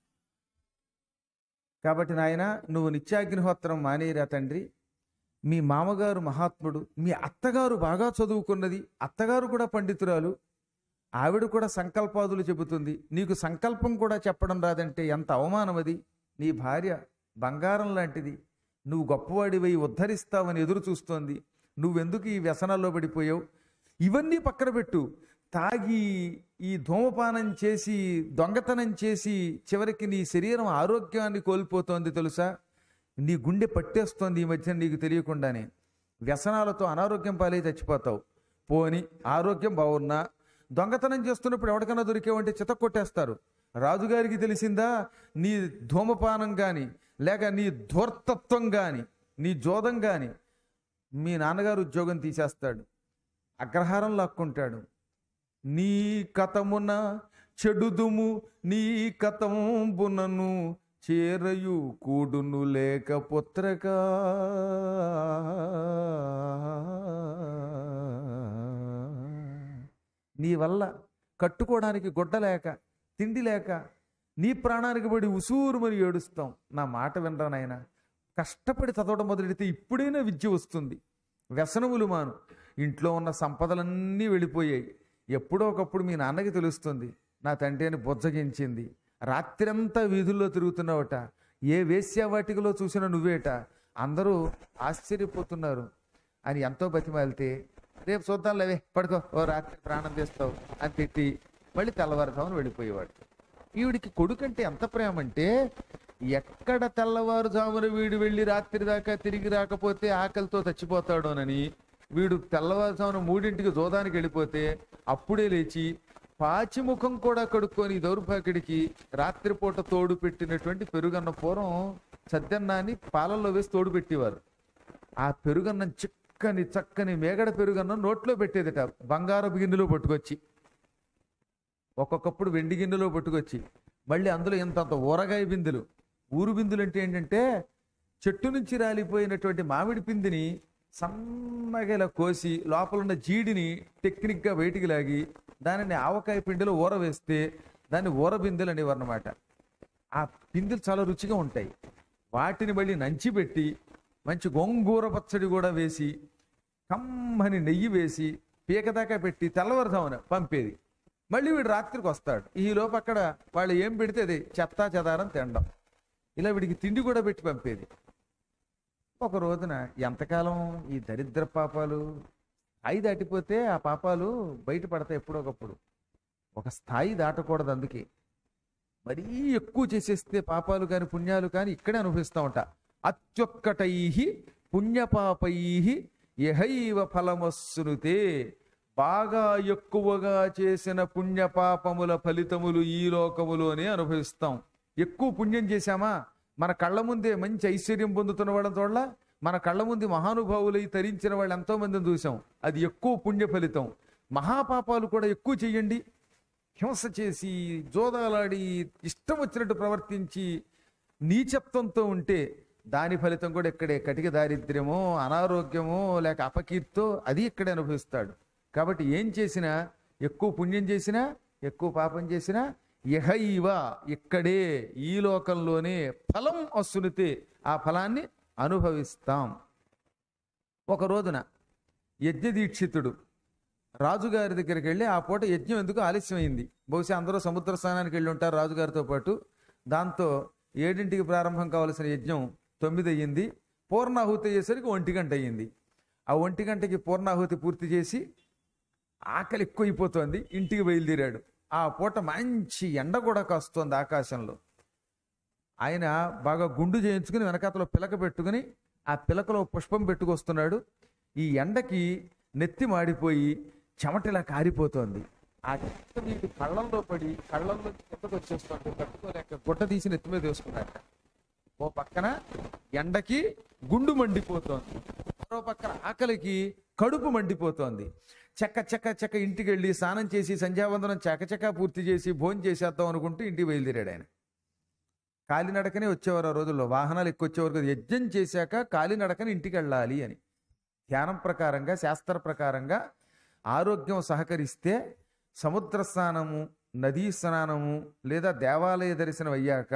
[SPEAKER 1] కాబట్టి నాయన, నువ్వు నిత్యాగ్నిహోత్రం మానేరా తండ్రి. మీ మామగారు మహాత్ముడు, మీ అత్తగారు బాగా చదువుకున్నది, అత్తగారు కూడా పండితురాలు, ఆవిడ కూడా సంకల్పాదులు చెబుతుంది. నీకు సంకల్పం కూడా చెప్పడం రాదంటే ఎంత అవమానం అది. నీ భార్య బంగారం లాంటిది, నువ్వు గొప్పవాడివై ఉద్ధరిస్తావని ఎదురు చూస్తోంది. నువ్వెందుకు ఈ వ్యసనాల్లో పడిపోయావు? ఇవన్నీ పక్కన పెట్టు. తాగి ఈ ధూమపానం చేసి దొంగతనం చేసి చివరికి నీ శరీరం ఆరోగ్యాన్ని కోల్పోతోంది తెలుసా? నీ గుండె పట్టేస్తోంది ఈ మధ్య నీకు తెలియకుండానే. వ్యసనాలతో అనారోగ్యం పాలై చచ్చిపోతావు. పోని ఆరోగ్యం బాగున్నా దొంగతనం చేస్తున్నప్పుడు ఎవరికైనా దొరికేవంటే చిత కొట్టేస్తారు. రాజుగారికి తెలిసిందా నీ ధూమపానం కానీ, లేక నీ ధూర్తత్వం కానీ, నీ జోదం కానీ, మీ నాన్నగారు ఉద్యోగం తీసేస్తాడు, అగ్రహారం లాక్కుంటాడు. నీ కథమున చెడుదుము నీ కథంబునను చేరయు కూడును లేక పుత్రకా. నీ వల్ల కట్టుకోవడానికి గుడ్డ లేక, తిండి లేక, నీ ప్రాణానికి పడి ఉసూరుమని ఏడుస్తాం. నా మాట వినరా నాయనా. కష్టపడి చదవడం మొదలెడితే ఇప్పుడైనా విద్య వస్తుంది. వ్యసనములు మాను. ఇంట్లో ఉన్న సంపదలన్నీ వెళ్ళిపోయాయి. ఎప్పుడో ఒకప్పుడు మీ నాన్నకి తెలుస్తుంది నా తండ్రి అని బుజ్జగించింది. రాత్రంతా వీధుల్లో తిరుగుతున్నావట, ఏ వేశ్యావాటికలో చూసినా నువ్వేట, అందరూ ఆశ్చర్యపోతున్నారు అని ఎంతో బతిమాలితే, రేపు చూద్దాం లేవే పడుకో, ఓ రాత్రి ప్రాణం తీస్తావు అని తిట్టి మళ్ళీ తెల్లవారుతామని వెళ్ళిపోయేవాడు. ఈవిడికి కొడుకంటే ఎంత ప్రేమ అంటే, ఎక్కడ తెల్లవారుజామున వీడు వెళ్ళి రాత్రి దాకా తిరిగి రాకపోతే ఆకలితో చచ్చిపోతాడోనని వీడు తెల్లవారుజామున మూడింటికి జోదానికి వెళ్ళిపోతే అప్పుడే లేచి పాచిముఖం కూడా కడుక్కొని దౌర్భాగ్యుడికి రాత్రిపూట తోడు పెట్టినటువంటి పెరుగన్న, పూర్వం సద్దన్నాన్ని పాలల్లో వేసి తోడు పెట్టేవారు. ఆ పెరుగన్నం చిక్కని చక్కని మేగడ పెరుగన్నం నోట్లో పెట్టేదట, బంగారపు గిన్నెలో పట్టుకొచ్చి, ఒక్కొక్కప్పుడు వెండి గిన్నెలో పట్టుకొచ్చి, మళ్ళీ అందులో ఇంతంత ఊరగాయ బిందులు. ఊరు బిందులు అంటే ఏంటంటే చెట్టు నుంచి రాలిపోయినటువంటి మామిడి పిందిని సన్నగా ఇలా కోసి లోపల ఉన్న జీడిని టెక్నిక్గా బయటికి లాగి దానిని ఆవకాయ పిండిలో ఊర వేస్తే దాన్ని ఊర బిందెలు అనేవారు అన్నమాట. ఆ పిందెలు చాలా రుచిగా ఉంటాయి. వాటిని మళ్ళీ నంచిపెట్టి మంచి గోంగూర పచ్చడి కూడా వేసి కమ్మని నెయ్యి వేసి పీకదాకా పెట్టి తెల్లవారుజామున పంపేది. మళ్ళీ వీడు రాత్రికి వస్తాడు. ఈ లోపు అక్కడ వాళ్ళు ఏం పెడితే అది చెత్తా చెదారం తినడం. ఇలా వీడికి తిండి కూడా పెట్టి పంపేది. ఒక రోజున ఎంతకాలం ఈ దరిద్ర పాపాలు స్థాయి దాటిపోతే ఆ పాపాలు బయటపడతాయి ఎప్పుడో ఒకప్పుడు. ఒక స్థాయి దాటకూడదు. అందుకే మరీ ఎక్కువ చేసేస్తే పాపాలు కానీ పుణ్యాలు కానీ ఇక్కడే అనుభవిస్తూ ఉంటా. అత్యొక్కటై పుణ్యపాపై యహైవ ఫలమస్సునుతే. బాగా ఎక్కువగా చేసిన పుణ్యపాపముల ఫలితములు ఈ లోకములోనే అనుభవిస్తాం. ఎక్కువ పుణ్యం చేశామా మన కళ్ళ ముందే మంచి ఐశ్వర్యం పొందుతున్న వాళ్ళని చూడాల, మన కళ్ళ ముందు మహానుభావులై తరించిన వాళ్ళు ఎంతో మందిని చూసాం. అది ఎక్కువ పుణ్య ఫలితం. మహాపాపాలు కూడా ఎక్కువ చెయ్యండి, హింస చేసి జోదాలాడి ఇష్టం వచ్చినట్టు ప్రవర్తించి నీచత్వంతో ఉంటే దాని ఫలితం కూడా ఇక్కడే. కటిక దారిద్ర్యమో అనారోగ్యమో లేక అపకీర్తో అది ఇక్కడే అనుభవిస్తాడు. కాబట్టి ఏం చేసినా, ఎక్కువ పుణ్యం చేసినా ఎక్కువ పాపం చేసినా యహైవ ఇక్కడే ఈ లోకంలోనే ఫలం అసునితే ఆ ఫలాన్ని అనుభవిస్తాం. ఒక రోజున యజ్ఞదీక్షితుడు రాజుగారి దగ్గరికి వెళ్ళి, ఆ పూట యజ్ఞం ఎందుకు ఆలస్యమైంది, బహుశా అందరూ సముద్ర స్నానానికి వెళ్ళి ఉంటారు రాజుగారితో పాటు. దాంతో ఏడింటికి ప్రారంభం కావలసిన యజ్ఞం తొమ్మిది అయ్యింది. పూర్ణాహుతి అయ్యేసరికి ఒంటి గంట అయ్యింది. ఆ ఒంటి గంటకి పూర్ణాహుతి పూర్తి చేసి ఆకలి ఎక్కువైపోతోంది, ఇంటికి బయలుదేరాడు. ఆ పూట మంచి ఎండ కూడా కాస్తోంది ఆకాశంలో. ఆయన బాగా గుండు చేయించుకుని వెనకాతలో పిలక పెట్టుకుని ఆ పిలకలో పుష్పం పెట్టుకొస్తున్నాడు. ఈ ఎండకి నెత్తి మాడిపోయి చెమటలా కారిపోతోంది. ఆ చెత్త నీటి కళ్ళల్లో పడి కళ్ళల్లో కిందకు వచ్చేస్తుంది. తట్టుకోలేక గుడ్డ తీసి నెత్తి మీద వేసుకున్నాడు. ఓ పక్కన ఎండకి గుండు మండిపోతోంది, మరో పక్కన ఆకలికి కడుపు మండిపోతోంది. చెక్క చెక్క చెక్క ఇంటికి వెళ్ళి స్నానం చేసి సంధ్యావందనం చకచకా పూర్తి చేసి భోజనం చేసేద్దాం అనుకుంటూ ఇంటికి బయలుదేరాడు. ఆయన కాలినడకనే వచ్చేవారు ఆ రోజుల్లో, వాహనాలు ఎక్కువ వచ్చేవారు కదా. యజ్ఞం చేశాక కాలినడకని ఇంటికి వెళ్ళాలి అని ధ్యానం ప్రకారంగా శాస్త్ర ప్రకారంగా ఆరోగ్యం సహకరిస్తే సముద్ర స్నానము, నదీ స్నానము లేదా దేవాలయ దర్శనం అయ్యాక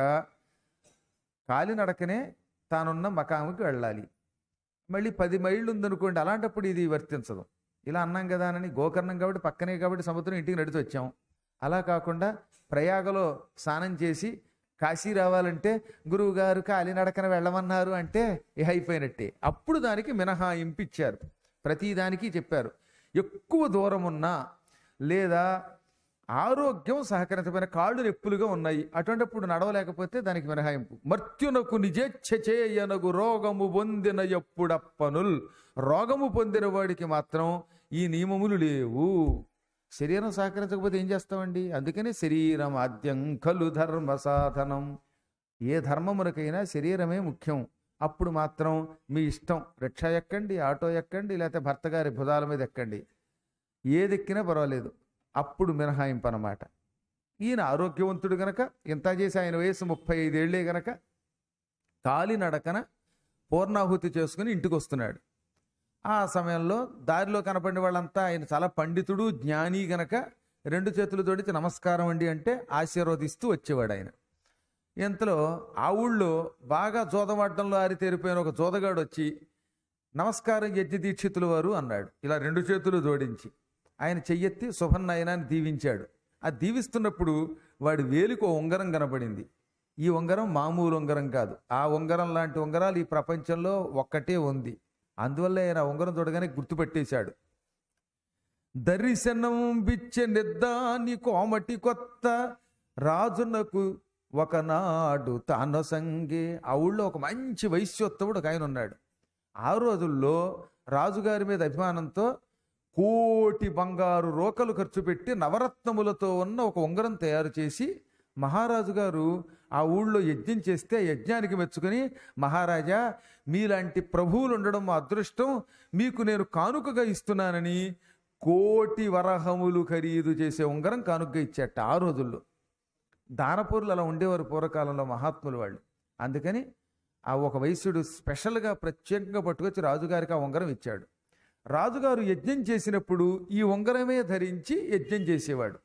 [SPEAKER 1] కాలినడకనే తానున్న మకాముకి వెళ్ళాలి. మళ్ళీ పది మైళ్ళు ఉందనుకోండి, అలాంటప్పుడు ఇది వర్తించదు. ఇలా అన్నాం కదా అని గోకర్ణం కాబట్టి పక్కనే కాబట్టి సముద్రం ఇంటికి నడిచి వచ్చాం. అలా కాకుండా ప్రయాగలో స్నానం చేసి కాశీ రావాలంటే గురువు గారు కాలినడకన వెళ్ళమన్నారు అంటే ఇహ అయిపోయినట్టే. అప్పుడు దానికి మినహాయింపు ఇచ్చారు. ప్రతి దానికి చెప్పారు. ఎక్కువ దూరం ఉన్నా లేదా ఆరోగ్యం సహకరించబడిన కాళ్ళు నొప్పులుగా ఉన్నాయి, అటువంటిప్పుడు నడవలేకపోతే దానికి మినహాయింపు. మర్త్యునకు నిజేచ్ఛచేయనగు రోగము పొందిన ఎప్పుడప్పనుల్. రోగము పొందిన వాడికి మాత్రం ఈ నియమములు లేవు. శరీరం సహకరించకపోతే ఏం చేస్తామండి? అందుకనే శరీరం ఆద్యం ఖలు ధర్మ సాధనం. ఏ ధర్మమునకైనా శరీరమే ముఖ్యం. అప్పుడు మాత్రం మీ ఇష్టం, రిక్షా ఎక్కండి, ఆటో ఎక్కండి, లేకపోతే భర్త గారి భుజాల మీద ఎక్కండి, ఏదెక్కినా పర్వాలేదు. అప్పుడు మినహాయింపు అన్నమాట. ఈయన ఆరోగ్యవంతుడు గనక, ఇంత చేసి ఆయన వయసు ముప్పై ఐదేళ్లే గనక కాలినడకన పూర్ణాహుతి చేసుకుని ఇంటికి వస్తున్నాడు. ఆ సమయంలో దారిలో కనపడిన వాళ్ళంతా ఆయన చాలా పండితుడు జ్ఞాని గనక రెండు చేతులు జోడించి నమస్కారం అండి అంటే ఆశీర్వదిస్తూ వచ్చేవాడు ఆయన. ఇంతలో ఆ ఊళ్ళో బాగా జోదమాటంలో ఆరితేరిపోయిన ఒక జోదగాడు వచ్చి, నమస్కారం యజ్ఞ దీక్షితుల వారు అన్నాడు, ఇలా రెండు చేతులు జోడించి. ఆయన చెయ్యెత్తి శుభన్నాయనాన్ని దీవించాడు. ఆ దీవిస్తున్నప్పుడు వాడి వేలికి ఓ ఉంగరం కనపడింది. ఈ ఉంగరం మామూలు ఉంగరం కాదు, ఆ ఉంగరం లాంటి ఉంగరాలు ఈ ప్రపంచంలో ఒక్కటే ఉంది. అందువల్ల ఆయన ఆ ఉంగరం చూడగానే గుర్తుపెట్టేశాడు. దర్శనం బిచ్చ నిద్దాని కోమటి కొత్త రాజునకు ఒకనాడు తానసంగే. ఆ ఊళ్ళో ఒక మంచి వైశ్యోత్తముడు ఒక ఆయన ఉన్నాడు. ఆ రోజుల్లో రాజుగారి మీద అభిమానంతో కోటి బంగారు రోకలు ఖర్చు పెట్టి నవరత్నములతో ఉన్న ఒక ఉంగరం తయారు చేసి మహారాజు గారు ఆ ఊళ్ళో యజ్ఞం చేస్తే యజ్ఞానికి మెచ్చుకొని, మహారాజా మీలాంటి ప్రభువులు ఉండడం మా అదృష్టం, మీకు నేను కానుకగా ఇస్తున్నానని కోటి వరహములు ఖరీదు చేసే ఉంగరం కానుకగా ఇచ్చేట. ఆ రోజుల్లో దానపూర్లు అలా ఉండేవారు పూర్వకాలంలో మహాత్ములు వాళ్ళు. అందుకని ఆ ఒక వైశ్యుడు స్పెషల్గా ప్రత్యేకంగా పట్టుకొచ్చి రాజుగారికి ఆ ఉంగరం ఇచ్చాడు. రాజుగారు యజ్ఞం చేసినప్పుడు ఈ ఉంగరమే ధరించి యజ్ఞం చేసేవాడు.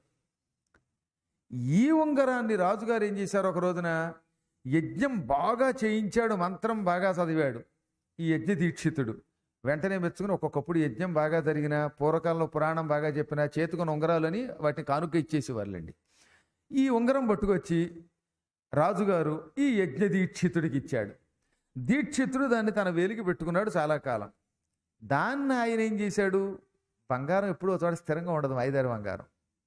[SPEAKER 1] ఈ ఉంగరాన్ని రాజుగారు ఏం చేశారు, ఒక రోజున యజ్ఞం బాగా చేయించాడు, మంత్రం బాగా చదివాడు ఈ యజ్ఞ దీక్షితుడు. వెంటనే మెచ్చుకుని ఒక్కొక్కప్పుడు యజ్ఞం బాగా జరిగిన, పూర్వకాలంలో పురాణం బాగా చెప్పిన చేతుకున్న ఉంగరాలని వాటిని కానుక ఇచ్చేసేవాళ్ళండి. ఈ ఉంగరం పట్టుకొచ్చి రాజుగారు ఈ యజ్ఞ దీక్షితుడికి ఇచ్చాడు. దీక్షితుడు దాన్ని తన వేలికి పెట్టుకున్నాడు చాలా కాలం. దాన్ని ఆయన ఏం చేశాడు, బంగారం ఎప్పుడూ చోట స్థిరంగా ఉండదు, ఐదారు బంగారం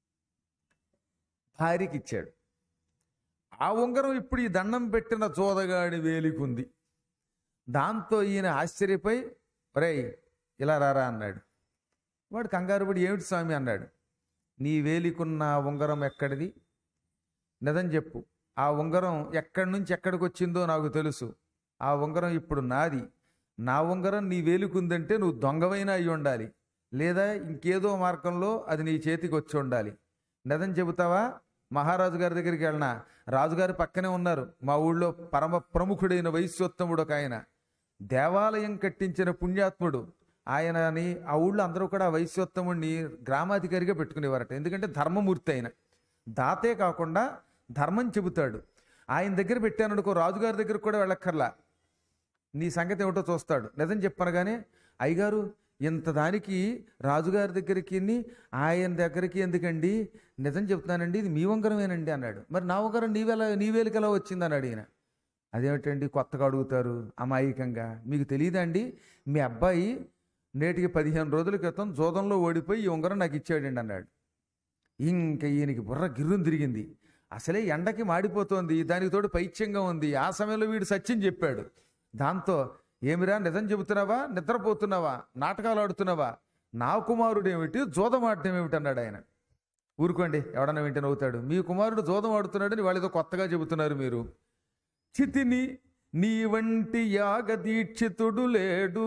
[SPEAKER 1] భార్యకి ఇచ్చాడు. ఆ ఉంగరం ఇప్పుడు ఈ దండం పెట్టిన జోదగాడి వేలికుంది. దాంతో ఈయన ఆశ్చర్యపోయి, ఒరేయ్ ఇలా రారా అన్నాడు. వాడు కంగారు పడి, ఏమిటి స్వామి అన్నాడు. నీ వేలికున్న ఉంగరం ఎక్కడిది, నిజం చెప్పు. ఆ ఉంగరం ఎక్కడి నుంచి ఎక్కడికి వచ్చిందో నాకు తెలుసు. ఆ ఉంగరం ఇప్పుడు నాది. నా ఉంగరం నీ వేలికుందంటే నువ్వు దొంగవైనా అయి ఉండాలి, లేదా ఇంకేదో మార్గంలో అది నీ చేతికి వచ్చి ఉండాలి. నిజం చెబుతావా? మహారాజు గారి దగ్గరికి వెళ్ళినా, రాజుగారి పక్కనే ఉన్నారు మా ఊళ్ళో పరమ ప్రముఖుడైన వైశ్యోత్తముడు ఒక ఆయన, దేవాలయం కట్టించిన పుణ్యాత్ముడు ఆయనని. ఆ ఊళ్ళో అందరూ కూడా వైశ్యోత్తముడిని గ్రామాధికారిగా పెట్టుకునేవారట. ఎందుకంటే ధర్మమూర్తి అయిన దాతే కాకుండా ధర్మం చెబుతాడు. ఆయన దగ్గర పెట్టాననుకో, రాజుగారి దగ్గర కూడా వెళ్ళక్కర్లా, నీ సంగతి ఏమిటో చూస్తాడు. నిజం చెప్పనగానే, అయ్యగారు ఇంత దానికి రాజుగారి దగ్గరికి ఆయన దగ్గరికి ఎందుకండి, నిజం చెప్తున్నానండి ఇది మీ ఉంగరమేనండి అన్నాడు. మరి నా ఉంగరం నీవెలా నీ వేలికి ఎలా వచ్చింది అన్నాడు ఈయన. అదేమిటండి కొత్తగా అడుగుతారు అమాయకంగా, మీకు తెలియదండి మీ అబ్బాయి నేటికి పదిహేను రోజుల క్రితం జోదంలో ఓడిపోయి ఈ ఉంగరం నాకు ఇచ్చాడండి అన్నాడు. ఇంకా ఈయనకి బుర్ర గిర్రును తిరిగింది. అసలే ఎండకి మాడిపోతోంది, దానికి తోడు పైత్యంగా ఉంది. ఆ సమయంలో వీడు సత్యం చెప్పాడు. దాంతో, ఏమిరా నిజం చెబుతున్నావా, నిద్రపోతున్నావా, నాటకాలు ఆడుతున్నావా, నా కుమారుడు ఏమిటి జోదం ఆడటం ఏమిటి అన్నాడు ఆయన. ఊరుకోండి, ఎవడన్నా వింటే నవ్వుతాడు. మీ కుమారుడు జోదం ఆడుతున్నాడని వాళ్ళేదో కొత్తగా చెబుతున్నారు మీరు. చితిని నీ వంటి యాగ దీక్షితుడు లేడు,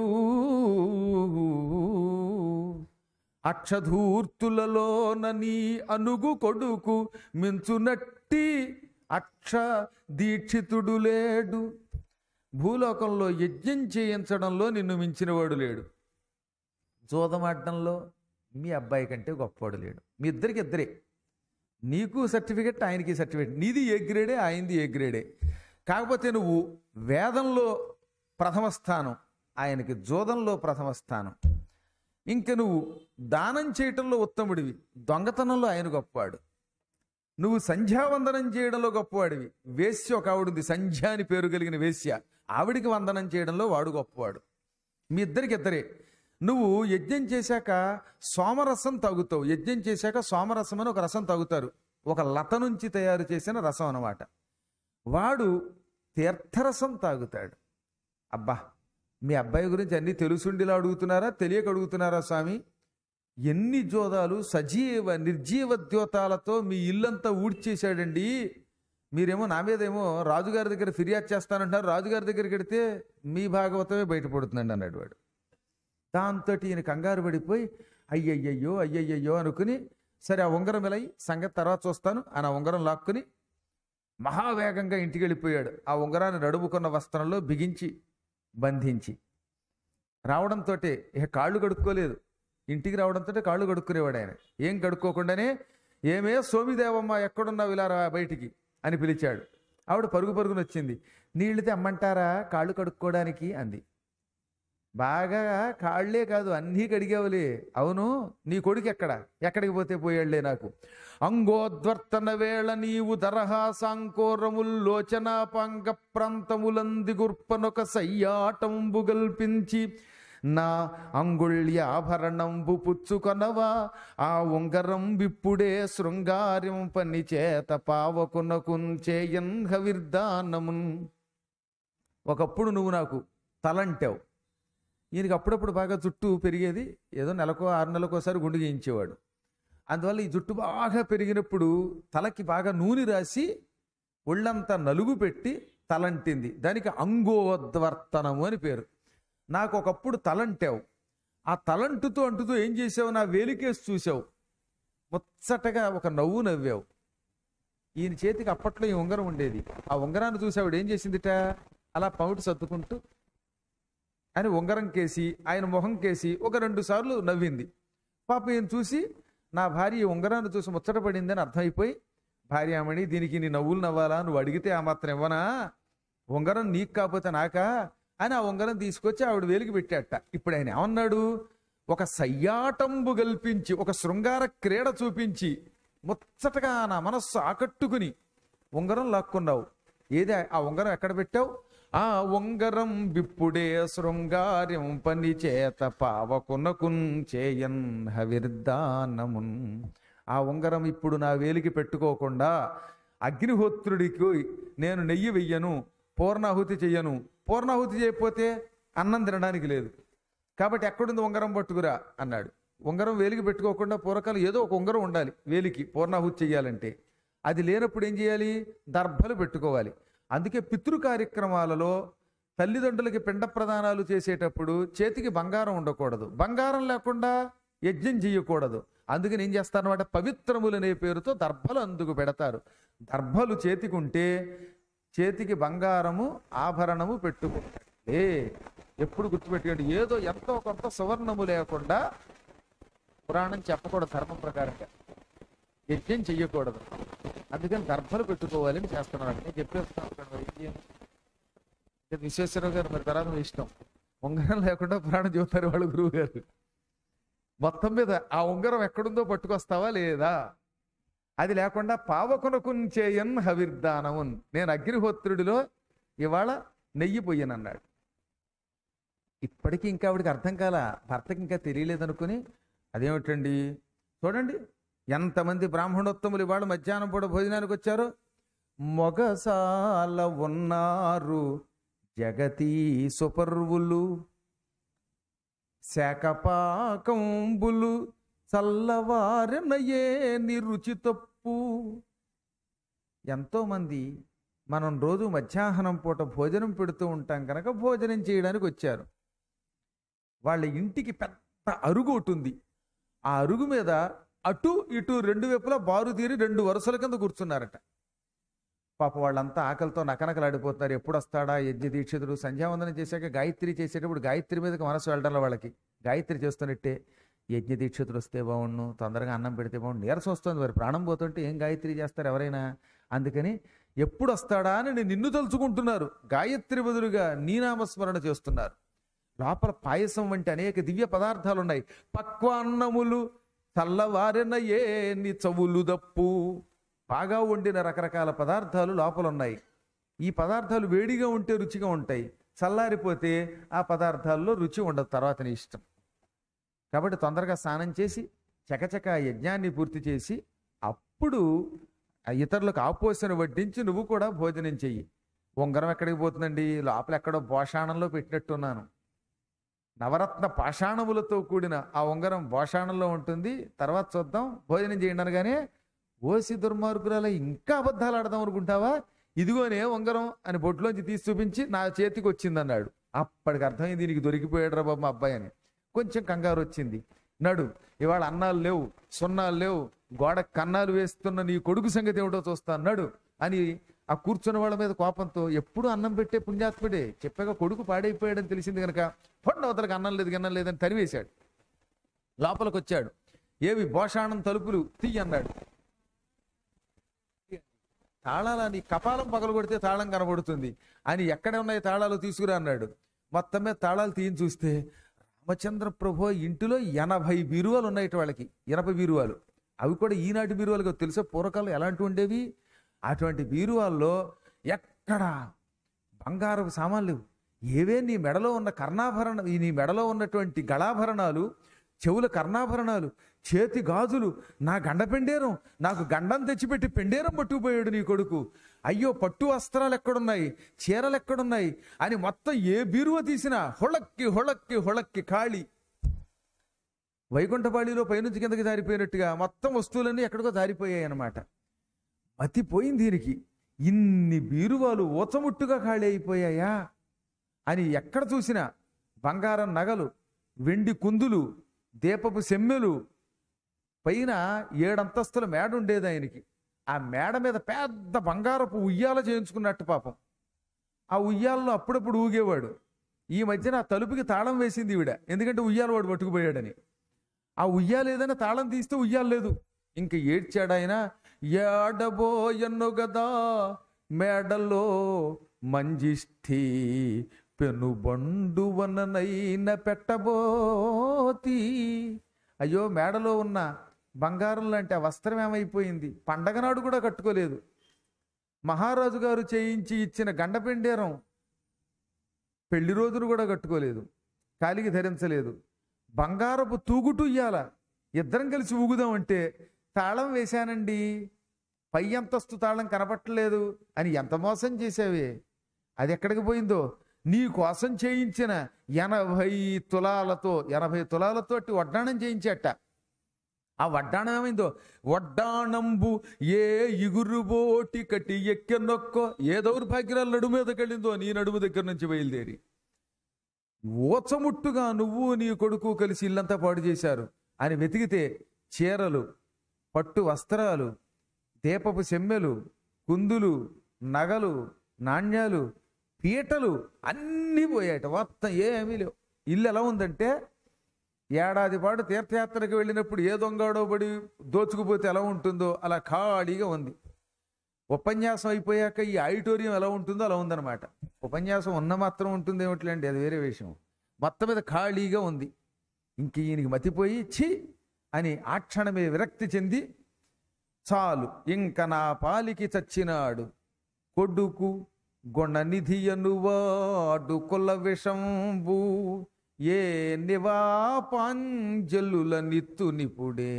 [SPEAKER 1] అక్షధూర్తులలోన నీ అనుగు కొడుకు మించునట్టి అక్ష దీక్షితుడు లేడు. భూలోకంలో యజ్ఞం చేయించడంలో నిన్ను మించినవాడు లేడు, జోదమాడడంలో మీ అబ్బాయి కంటే గొప్పవాడు లేడు. మీ ఇద్దరికి ఇద్దరే, నీకు సర్టిఫికెట్ ఆయనకి సర్టిఫికెట్, నీది ఏ గ్రేడే ఆయనది ఏ గ్రేడే. కాకపోతే నువ్వు వేదంలో ప్రథమ స్థానం, ఆయనకి జోదంలో ప్రథమ స్థానం. ఇంక నువ్వు దానం చేయటంలో ఉత్తముడివి, దొంగతనంలో ఆయన గొప్పవాడు. నువ్వు సంధ్యావందనం చేయడంలో గొప్పవాడివి, వేశ్య ఒక ఆవిడుంది సంధ్య అని పేరు కలిగిన వేశ్య, ఆవిడికి వందనం చేయడంలో వాడు గొప్పవాడు. మీ ఇద్దరికి ఇద్దరే. నువ్వు యజ్ఞం చేశాక సోమరసం తాగుతావు. యజ్ఞం చేశాక సోమరసం అని ఒక రసం తాగుతారు, ఒక లత నుంచి తయారు చేసిన రసం అన్నమాట. వాడు తీర్థరసం తాగుతాడు. అబ్బా, మీ అబ్బాయి గురించి అన్నీ తెలుసుండిలా అడుగుతున్నారా, తెలియక అడుగుతున్నారా స్వామి? ఎన్ని జోదాలు సజీవ నిర్జీవ ద్యోతాలతో మీ ఇల్లంతా ఊడ్చేశాడండి. మీరేమో నా మీదేమో రాజుగారి దగ్గర ఫిర్యాదు చేస్తానంటున్నారు, రాజుగారి దగ్గరికి వెడితే మీ భాగవతమే బయటపడుతుందండి అన్నాడు వాడు. దాంతో ఈయన కంగారు పడిపోయి అయ్యయ్యయ్యో అయ్యయ్యయ్యో అనుకుని, సరే ఆ ఉంగరం ఇలా సంగతి తర్వాత చూస్తాను అని ఆ ఉంగరం లాక్కుని మహావేగంగా ఇంటికి వెళ్ళిపోయాడు. ఆ ఉంగరాన్ని నడుముకున్న వస్త్రంలో బిగించి బంధించి రావడంతో ఇక కాళ్ళు కడుక్కోలేదు. ఇంటికి రావడంతో కాళ్ళు కడుక్కునేవాడు ఆయన. ఏం కడుక్కోకుండానే, ఏమే సోమిదేవమ్మ ఎక్కడున్నావు ఇలా రా బయటికి అని పిలిచాడు. ఆవిడ పరుగు పరుగున వచ్చింది. నీళ్లు తెమ్మంటారా కాళ్ళు కడుక్కోవడానికి అంది. బాగా కాళ్లే కాదు అన్నీ కడిగేవలే. అవును, నీ కొడుకు ఎక్కడ? ఎక్కడికి పోతే పోయాళ్లే నాకు. అంగోద్వర్తన వేళ నీవు దరహాసాంకోరముల్లోచనాపాంగ ప్రాంతములంది గుర్పనొక సయ్యాటంబు గల్పించి నా అంగుళ్యాభరణంబు పుచ్చుకొనవా ఆ ఉంగరం విప్పుడే శృంగార్యం పని చేత పావకునకుంచేయన్ హవిర్దానమున్. ఒకప్పుడు నువ్వు నాకు తలంటావు. ఈయనకి అప్పుడప్పుడు బాగా జుట్టు పెరిగేది, ఏదో నెలకో ఆరు నెలకోసారి గుండు గీయించేవాడు. అందువల్ల ఈ జుట్టు బాగా పెరిగినప్పుడు తలకి బాగా నూనె రాసి ఒళ్ళంతా నలుగు పెట్టి తలంటింది. దానికి అంగోద్వర్తనము అని పేరు. నాకు ఒకప్పుడు తలంటావు. ఆ తలంటుతూ అంటుతూ ఏం చేసావు? నా వేలికేసి చూసావు, ముచ్చటగా ఒక నవ్వు నవ్వావు. ఈయన చేతికి అప్పట్లో ఈ ఉంగరం ఉండేది. ఆ ఉంగరాన్ని చూసావిడ ఏం చేసిందిట, అలా పౌటి సర్దుకుంటూ అని ఉంగరం కేసి ఆయన మొహం కేసి ఒక రెండు సార్లు నవ్వింది. పాప ఈయన చూసి నా భార్య ఈ ఉంగరాన్ని చూసి ముచ్చట పడిందని అర్థమైపోయి, భార్యామణి దీనికి నీ నవ్వులు నవ్వాలా, నువ్వు అడిగితే ఆ మాత్రం ఇవ్వనా, ఉంగరం నీకు కాకపోతే నాకా అని ఆ ఉంగరం తీసుకొచ్చి ఆవిడ వేలికి పెట్టాట. ఇప్పుడు ఆయన ఏమన్నాడు? ఒక సయ్యాటంబు గల్పించి, ఒక శృంగార క్రీడ చూపించి ముచ్చటగా నా మనస్సు ఆకట్టుకుని ఉంగరం లాక్కున్నావు. ఏది ఆ ఉంగరం ఎక్కడ పెట్టావు? ఆ ఉంగరం విప్పుడే శృంగార్యం పని చేత పావకునకున్ చేయన్ హవిర్దానమున్. ఆ ఉంగరం ఇప్పుడు నా వేలికి పెట్టుకోకుండా అగ్నిహోత్రుడికి నేను నెయ్యి వెయ్యను, పూర్ణాహుతి చెయ్యను. పూర్ణాహుతి చేయకపోతే అన్నం తినడానికి లేదు. కాబట్టి ఎక్కడుంది ఉంగరం పట్టుకురా అన్నాడు. ఉంగరం వేలికి పెట్టుకోకుండా పూర్వకాలం ఏదో ఒక ఉంగరం ఉండాలి వేలికి పూర్ణాహుతి చెయ్యాలంటే. అది లేనప్పుడు ఏం చేయాలి? దర్భలు పెట్టుకోవాలి. అందుకే పితృ కార్యక్రమాలలో తల్లిదండ్రులకి పిండ ప్రదానాలు చేసేటప్పుడు చేతికి బంగారం ఉండకూడదు, బంగారం లేకుండా యజ్ఞం చేయకూడదు. అందుకని ఏం చేస్తారన్నమాట, పవిత్రములనే పేరుతో దర్భలు అందుకు పెడతారు. దర్భలు చేతికి ఉంటే చేతికి బంగారము ఆభరణము పెట్టుకుంటే ఎప్పుడు గుర్తుపెట్టుకోండి, ఏదో ఎంతో కొంత సువర్ణము లేకుండా పురాణం చెప్పకూడదు. ధర్మం ప్రకారంగా యజ్ఞం చెయ్యకూడదు. అందుకని దర్భలు పెట్టుకోవాలని చేస్తున్నాడు. నేను చెప్పేస్తున్నాను విశ్వేశ్వరరావు గారు, మరి తర్వాత మీ ఇష్టం. ఉంగరం లేకుండా పురాణం చెబుతారు వాళ్ళు గురువు గారు. మొత్తం మీద ఆ ఉంగరం ఎక్కడుందో పట్టుకొస్తావా లేదా? అది లేకుండా పావకునకున్ చేయన్ హవిర్దానమున్, నేను అగ్నిహోత్రుడిలో ఇవాళ నెయ్యి పొయ్యనన్నాడు. ఇప్పటికీ ఇంకా ఆవిడికి అర్థం కాల, భర్తకి ఇంకా తెలియలేదనుకుని అదేమిటండి చూడండి ఎంతమంది బ్రాహ్మణోత్తములు ఇవాళ మధ్యాహ్నం పూట భోజనానికి వచ్చారో. మొగసాల ఉన్నారు జగతీ సుపర్వులు, శాఖపాకంబులు చల్లవారినయే నిరుచి తప్పు. ఎంతోమంది మనం రోజు మధ్యాహ్నం పూట భోజనం పెడుతూ ఉంటాం కనుక భోజనం చేయడానికి వచ్చారు. వాళ్ళ ఇంటికి పెద్ద అరుగు ఉంటుంది. ఆ అరుగు మీద అటు ఇటు రెండు వైపులా బారు తీరి రెండు వరుసల కింద కూర్చున్నారట. పాప వాళ్ళంతా ఆకలితో నకనకలాడిపోతున్నారు. ఎప్పుడు వస్తాడా యజ్ఞ దీక్షితుడు? సంధ్యావందనం చేశాక గాయత్రి చేసేటప్పుడు గాయత్రి మీదకి మనసు వెళ్ళడంలో వాళ్ళకి గాయత్రి చేస్తున్నట్టే యజ్ఞ దీక్షితుడు వస్తే బాగుండు, తొందరగా అన్నం పెడితే బాగుండు. నీరసం వస్తుంది, మరి ప్రాణం పోతుంటే ఏం గాయత్రి చేస్తారు ఎవరైనా? అందుకని ఎప్పుడు వస్తాడా అని నిన్ను తలుచుకుంటున్నారు. గాయత్రి బదులుగా నీ నామస్మరణ చేస్తున్నారు. లోపల పాయసం వంటి అనేక దివ్య పదార్థాలు ఉన్నాయి. పక్వాన్నములు చల్లవారిన ఏని చవులు దప్పు, బాగా వండిన రకరకాల పదార్థాలు లోపల ఉన్నాయి. ఈ పదార్థాలు వేడిగా ఉంటే రుచిగా ఉంటాయి, చల్లారిపోతే ఆ పదార్థాల్లో రుచి ఉండదు, తర్వాత నీ ఇష్టం. కాబట్టి తొందరగా స్నానం చేసి చకచక యజ్ఞాన్ని పూర్తి చేసి అప్పుడు ఇతరులకు ఆపోసన వడ్డించి నువ్వు కూడా భోజనం చెయ్యి. ఉంగరం ఎక్కడికి పోతుందండి? లోపల ఎక్కడో భోషాణంలో పెట్టినట్టున్నాను. నవరత్న పాషాణములతో కూడిన ఆ ఉంగరం భోషాణంలో ఉంటుంది. తర్వాత చూద్దాం, భోజనం చేయండి అనగానే, ఓసి దుర్మార్గురాల ఇంకా అబద్ధాలు ఆడదాం అనుకుంటావా? ఇదిగోనే ఉంగరం అని బొట్లోంచి తీసి చూపించి నా చేతికి వచ్చిందన్నాడు. అప్పటికి అర్థమైంది దీనికి దొరికిపోయాడు రా బాబు మా అబ్బాయి అని. కొంచెం కంగారు వచ్చింది. నడు, ఇవాళ అన్నాలు లేవు, సున్నాలు లేవు, గోడ కన్నాలు వేస్తున్న నీ కొడుకు సంగతి ఏమిటో చూస్తా అన్నాడు అని ఆ కూర్చున్న వాళ్ళ మీద కోపంతో, ఎప్పుడు అన్నం పెట్టే పుణ్యాత్ముడే, చెప్పాక కొడుకు పాడైపోయాడని తెలిసింది కనుక పొండ అవతలకు అన్నం లేదు గన్నం లేదని తరివేశాడు. లోపలికి వచ్చాడు. ఏవి భోషాణం తలుపులు తీయన్నాడు. తాళాలని కపాలం పగలగొడితే తాళం కనబడుతుంది అని ఎక్కడ ఉన్నాయి తాళాలు తీసుకురా అన్నాడు. మొత్తం మీద తాళాలు తీయని చూస్తే రామచంద్ర ప్రభు ఇంటిలో ఎనభై బీరువాలు ఉన్నాయి వాళ్ళకి, ఎనభై బీరువాలు. అవి కూడా ఈనాటి బీరువాలు తెలుసా, పూర్వకాలం ఎలాంటివి ఉండేవి. అటువంటి బీరువాల్లో ఎక్కడ బంగారపు సామాన్లు లేవు. ఏవే నీ మెడలో ఉన్న కర్ణాభరణ నీ మెడలో ఉన్నటువంటి గళాభరణాలు, చెవుల కర్ణాభరణాలు, చేతి గాజులు, నా గండ పెండేరం, నాకు గండం తెచ్చిపెట్టి పెండేరం పట్టుకుపోయాడు నీ కొడుకు. అయ్యో పట్టు వస్త్రాలు ఎక్కడున్నాయి, చీరలు ఎక్కడున్నాయి అని మొత్తం ఏ బీరువ తీసినా హొళక్కి హొళక్కి హొళక్కి ఖాళీ. వైకుంఠపాళిలో పైనుంచి కిందకి జారిపోయినట్టుగా మొత్తం వస్తువులన్నీ ఎక్కడికో జారిపోయాయి అన్నమాట. మతిపోయింది దీనికి. ఇన్ని బీరువాలు ఊచముట్టుగా ఖాళీ అయిపోయాయా అని ఎక్కడ చూసినా బంగారం నగలు, వెండి కుందులు, దీపపు సెమ్మెలు, పైన ఏడంతస్తుల మేడ ఉండేది ఆయనకి. ఆ మేడ మీద పెద్ద బంగారపు ఉయ్యాల చేయించుకున్నట్టు పాపం. ఆ ఉయ్యాలలో అప్పుడప్పుడు ఊగేవాడు. ఈ మధ్యన ఆ తలుపుకి తాళం వేసింది ఈవిడ, ఎందుకంటే ఉయ్యాల వాడు పట్టుకుపోయాడని. ఆ ఉయ్యాల ఏదైనా తాళం తీస్తే ఉయ్యాల లేదు. ఇంక ఏడ్చాడు ఆయన. ఏడబోయన్ను గదా మేడలో మంజిష్ఠి పెనుబండు వననైన పెట్టబోతి. అయ్యో మేడలో ఉన్న బంగారం లాంటి ఆ వస్త్రం ఏమైపోయింది, పండగ నాడు కూడా కట్టుకోలేదు. మహారాజు గారు చేయించి ఇచ్చిన గండపెండేరం పెళ్లి రోజును కూడా కట్టుకోలేదు, కాలికి ధరించలేదు. బంగారపు తూగుటు ఇయ్యాల ఇద్దరం కలిసి ఊగుదామంటే తాళం వేశానండి, పై అంతస్తు తాళం కనపట్టలేదు అని ఎంత మోసం చేసావే. అది ఎక్కడికి పోయిందో. నీ కోసం చేయించిన ఎనభై తులాలతో ఎనభై తులాలతోటి వడ్డాణం చేయించేట. ఆ వడ్డాణం ఏమైందో, వడ్డాణంబు ఏ ఇగురుబోటి కటి ఎక్కెనొక్కో, ఏ దౌర్భాగ్యాలు నడుము మీదకి వెళ్ళిందో నీ నడుము దగ్గర నుంచి బయలుదేరి. ఓచముట్టుగా నువ్వు నీ కొడుకు కలిసి ఇల్లంతా పాడు చేశారు అని వెతికితే చీరలు, పట్టు వస్త్రాలు, దీపపు సెమ్మెలు, కుందులు, నగలు, నాణ్యాలు, పీటలు అన్నీ పోయాట. మొత్తం ఏమీ లేవు. ఇల్లు ఎలా ఉందంటే, ఏడాది పాటు తీర్థయాత్రకు వెళ్ళినప్పుడు ఏ దొంగడో పడి దోచుకుపోతే ఎలా ఉంటుందో అలా ఖాళీగా ఉంది. ఉపన్యాసం అయిపోయాక ఈ ఆడిటోరియం ఎలా ఉంటుందో అలా ఉందన్నమాట. ఉపన్యాసం ఉన్న మాత్రం ఉంటుంది ఏమిట్లేండి, అది వేరే విషయం. మొత్తం మీద ఖాళీగా ఉంది. ఇంక ఈయనకి మతిపోయి ఛీ అని ఆ క్షణమే విరక్తి చెంది, చాలు ఇంక నా పాలికి చచ్చినాడు కొడుకు గొణనిధి అనువాడు కొల్ల విషంబు ఏ నివాపాంజలుల నిత్తు నిపుడే.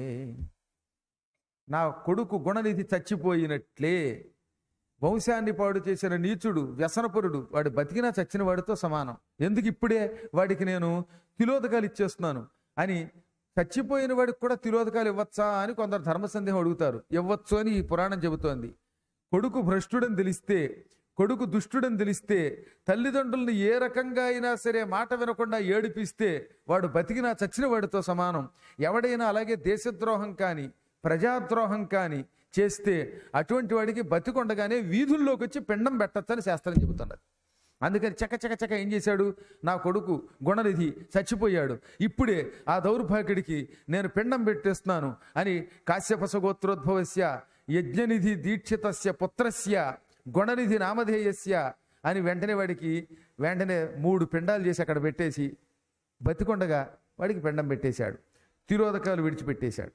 [SPEAKER 1] నా కొడుకు గుణనిధి చచ్చిపోయినట్లే. వంశాన్ని పాడు చేసిన నీచుడు, వ్యసనపరుడు, వాడు బతికినా చచ్చిన వాడితో సమానం. ఎందుకు ఇప్పుడే వాడికి నేను తిలోదకాలు ఇచ్చేస్తున్నాను అని. చచ్చిపోయిన వాడికి కూడా తిలోదకాలు ఇవ్వచ్చా అని కొందరు ధర్మ సందేహం అడుగుతారు. ఇవ్వచ్చు అని ఈ పురాణం చెబుతోంది. కొడుకు భ్రష్టుడని తెలిస్తే, కొడుకు దుష్టుడని తెలిస్తే, తల్లిదండ్రుల్ని ఏ రకంగా అయినా సరే మాట వినకుండా ఏడిపిస్తే వాడు బతికినా చచ్చిన వాడితో సమానం. ఎవడైనా అలాగే దేశద్రోహం కానీ ప్రజాద్రోహం కానీ చేస్తే అటువంటి వాడికి బతికొండగానే వీధుల్లోకి వచ్చి పిండం పెట్టచ్చని శాస్త్రం చెబుతున్నది. అందుకని చక చక చక ఏం చేశాడు, నా కొడుకు గుణనిధి చచ్చిపోయాడు, ఇప్పుడే ఆ దౌర్భాగ్యుడికి నేను పిండం పెట్టేస్తున్నాను అని కాశ్యపస గోత్రోద్భవస్య యజ్ఞనిధి దీక్షితస్య పుత్రస్య గుణనిధి నామధేయస్య అని వెంటనే వాడికి వెంటనే మూడు పిండాలు చేసి అక్కడ పెట్టేసి బతికొండగా వాడికి పిండం పెట్టేశాడు. తిరోధకాలు విడిచిపెట్టేశాడు.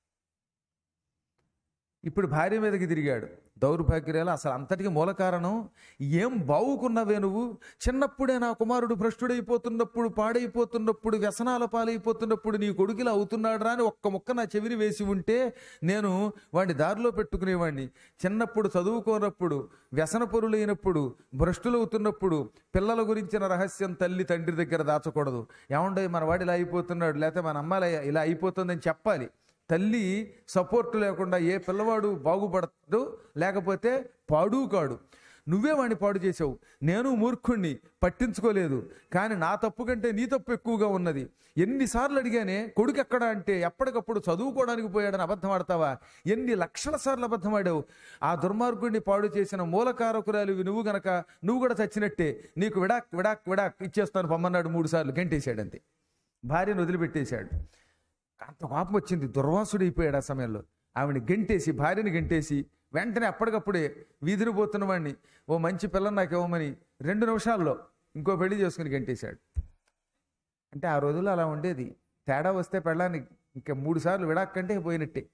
[SPEAKER 1] ఇప్పుడు భార్య మీదకి తిరిగాడు. దౌర్భాగ్యాలు అసలు అంతటికి మూల కారణం, ఏం బావుకున్నవే నువ్వు, చిన్నప్పుడే నా కుమారుడు భ్రష్టుడైపోతున్నప్పుడు, పాడైపోతున్నప్పుడు, వ్యసనాల పాలైపోతున్నప్పుడు నీ కొడుకులా అవుతున్నాడు రా అని ఒక్క ముక్క నా చెవిని వేసి ఉంటే నేను వాడిని దారిలో పెట్టుకునేవాడిని. చిన్నప్పుడు చదువుకోనప్పుడు, వ్యసనపరులైనప్పుడు, భ్రష్టులవుతున్నప్పుడు పిల్లల గురించిన రహస్యం తల్లి తండ్రి దగ్గర దాచకూడదు. ఏమండో మన వాడు ఇలా అయిపోతున్నాడు, లేకపోతే మన అమ్మ ఇలా అయిపోతుందని చెప్పాలి. తల్లి సపోర్ట్ లేకుండా ఏ పిల్లవాడు బాగుపడదు, లేకపోతే పాడు కాడు. నువ్వే వాడిని పాడు చేసావు. నేను మూర్ఖుణ్ణి, పట్టించుకోలేదు. కానీ నా తప్పు కంటే నీ తప్పు ఎక్కువగా ఉన్నది. ఎన్నిసార్లు అడిగానే కొడుకు ఎక్కడ అంటే ఎప్పటికప్పుడు చదువుకోవడానికి పోయాడని అబద్ధం ఆడతావా? ఎన్ని లక్షల సార్లు అబద్ధం ఆడావు. ఆ దుర్మార్గుడిని పాడు చేసిన మూలకారకురాలు నువ్వు గనక నువ్వు కూడా చచ్చినట్టే. నీకు విడాక్ విడాక్ విడాక్ ఇచ్చేస్తాను పొమ్మన్నాడు. మూడు సార్లు గంటేశాడంతే. భార్యను వదిలిపెట్టేశాడు. అంత కోపం వచ్చింది. దుర్వాసుడైపోయాడు ఆ సమయంలో. ఆవిడని గంటేసి, భార్యని గంటేసి వెంటనే అప్పటికప్పుడే వీధిని పోతున్న వాడిని ఓ మంచి పిల్లని నాకు ఇవ్వమని రెండు నిమిషాల్లో ఇంకో పెళ్లి చేసుకుని గంటేశాడు. అంటే ఆ రోజుల్లో అలా ఉండేది. తేడా వస్తే పెళ్ళాన్ని ఇంకా మూడు సార్లు విడాకంటే పోయినట్టే,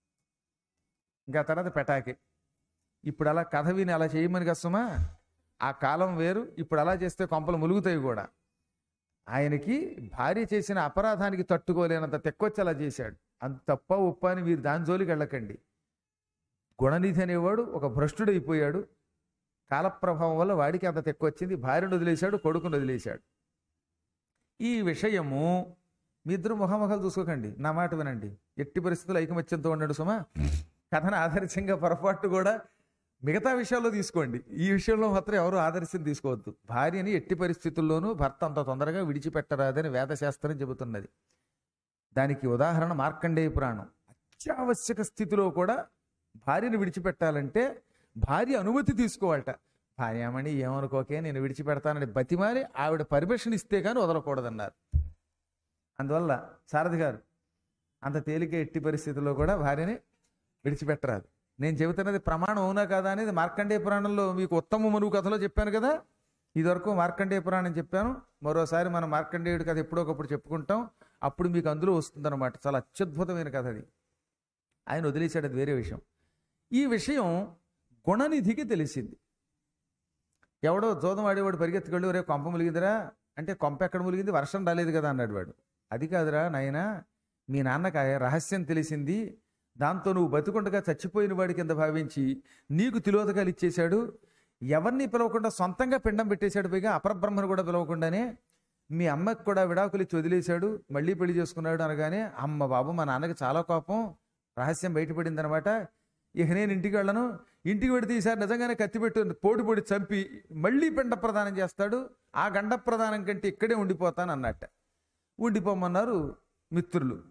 [SPEAKER 1] ఇంకా తర్వాత పెటాకే. ఇప్పుడు అలా కథ విని అలా చేయమని కష్టమా? ఆ కాలం వేరు, ఇప్పుడు అలా చేస్తే కొంపలు ములుగుతాయి కూడా. ఆయనకి భార్య చేసిన అపరాధానికి తట్టుకోలేనంత తెక్కొచ్చి అలా చేశాడు. అంత తప్ప ఉప్ప అని మీరు దాని జోలికి వెళ్ళకండి. గుణనిధి అనేవాడు ఒక భ్రష్టుడైపోయాడు. కాలప్రభావం వల్ల వాడికి అంత తెక్కొచ్చింది. భార్యను వదిలేశాడు, కొడుకును వదిలేశాడు. ఈ విషయము మీ ఇద్దరు ముఖాముఖాలు చూసుకోకండి, నా మాట వినండి. ఎట్టి పరిస్థితులు ఐకమత్యంతో ఉన్నాడు సుమా. కథను ఆదర్శంగా పొరపాటు కూడా మిగతా విషయాల్లో తీసుకోండి, ఈ విషయంలో మాత్రం ఎవరు ఆదర్శం తీసుకోవద్దు. భార్యని ఎట్టి పరిస్థితుల్లోనూ భర్త అంత తొందరగా విడిచిపెట్టరాదని వేదశాస్త్రం చెబుతున్నది. దానికి ఉదాహరణ మార్కండేయ పురాణం. అత్యావశ్యక స్థితిలో కూడా భార్యను విడిచిపెట్టాలంటే భార్య అనుమతి తీసుకోవాలట. భార్యామణి ఏమనుకోకే నేను విడిచిపెడతానని బతిమాలి ఆవిడ పర్మిషన్ ఇస్తే కానీ వదలకూడదన్నారు. అందువల్ల సారథి గారు అంత తేలిక ఎట్టి పరిస్థితుల్లో కూడా భార్యని విడిచిపెట్టరాదు. నేను చెబుతున్నది ప్రమాణం అవునా కాదా అనేది మార్కండేయ పురాణంలో మీకు ఉత్తమ మనువు కథలో చెప్పాను కదా. ఇదివరకు మార్కండేయ పురాణం చెప్పాను, మరోసారి మనం మార్కండేయుడి కథ ఎప్పుడో ఒకప్పుడు చెప్పుకుంటాం. అప్పుడు మీకు అందులో వస్తుందన్నమాట. చాలా అత్యద్భుతమైన కథ అది. ఆయన వదిలేశాడు, అది వేరే విషయం. ఈ విషయం గుణనిధికి తెలిసింది. ఎవడో జోదం ఆడేవాడు పరిగెత్తుకెళ్ళి రేపు కొంప ములిగిందిరా అంటే, కొంప ఎక్కడ ములిగింది, వర్షం రాలేదు కదా అన్నాడు వాడు. అది కాదురా నాయనా, మీ నాన్నకు ఆ రహస్యం తెలిసింది, దాంతో నువ్వు బతుకుండగా చచ్చిపోయిన వాడి కింద భావించి నీకు తిలోదకాలు ఇచ్చేశాడు. ఎవరిని పిలవకుండా సొంతంగా పిండం పెట్టేశాడు. పైగా అపరబ్రహ్మను కూడా పిలవకుండానే మీ అమ్మకి కూడా విడాకులు ఇచ్చి వదిలేశాడు, మళ్ళీ పెళ్లి చేసుకున్నాడు అనగానే అమ్మ బాబు మా నాన్నకి చాలా కోపం, రహస్యం బయటపడింది అనమాట. ఇక నేను ఇంటికి వెళ్ళను, ఇంటికి పెడితే ఈసారి నిజంగానే కత్తిపెట్టు పోటు పొడి చంపి మళ్ళీ పిండ ప్రదానం చేస్తాడు, ఆ గండ ప్రదానం కంటే ఇక్కడే ఉండిపోతాను అన్నట్ట. ఉండిపోమన్నారు మిత్రులు.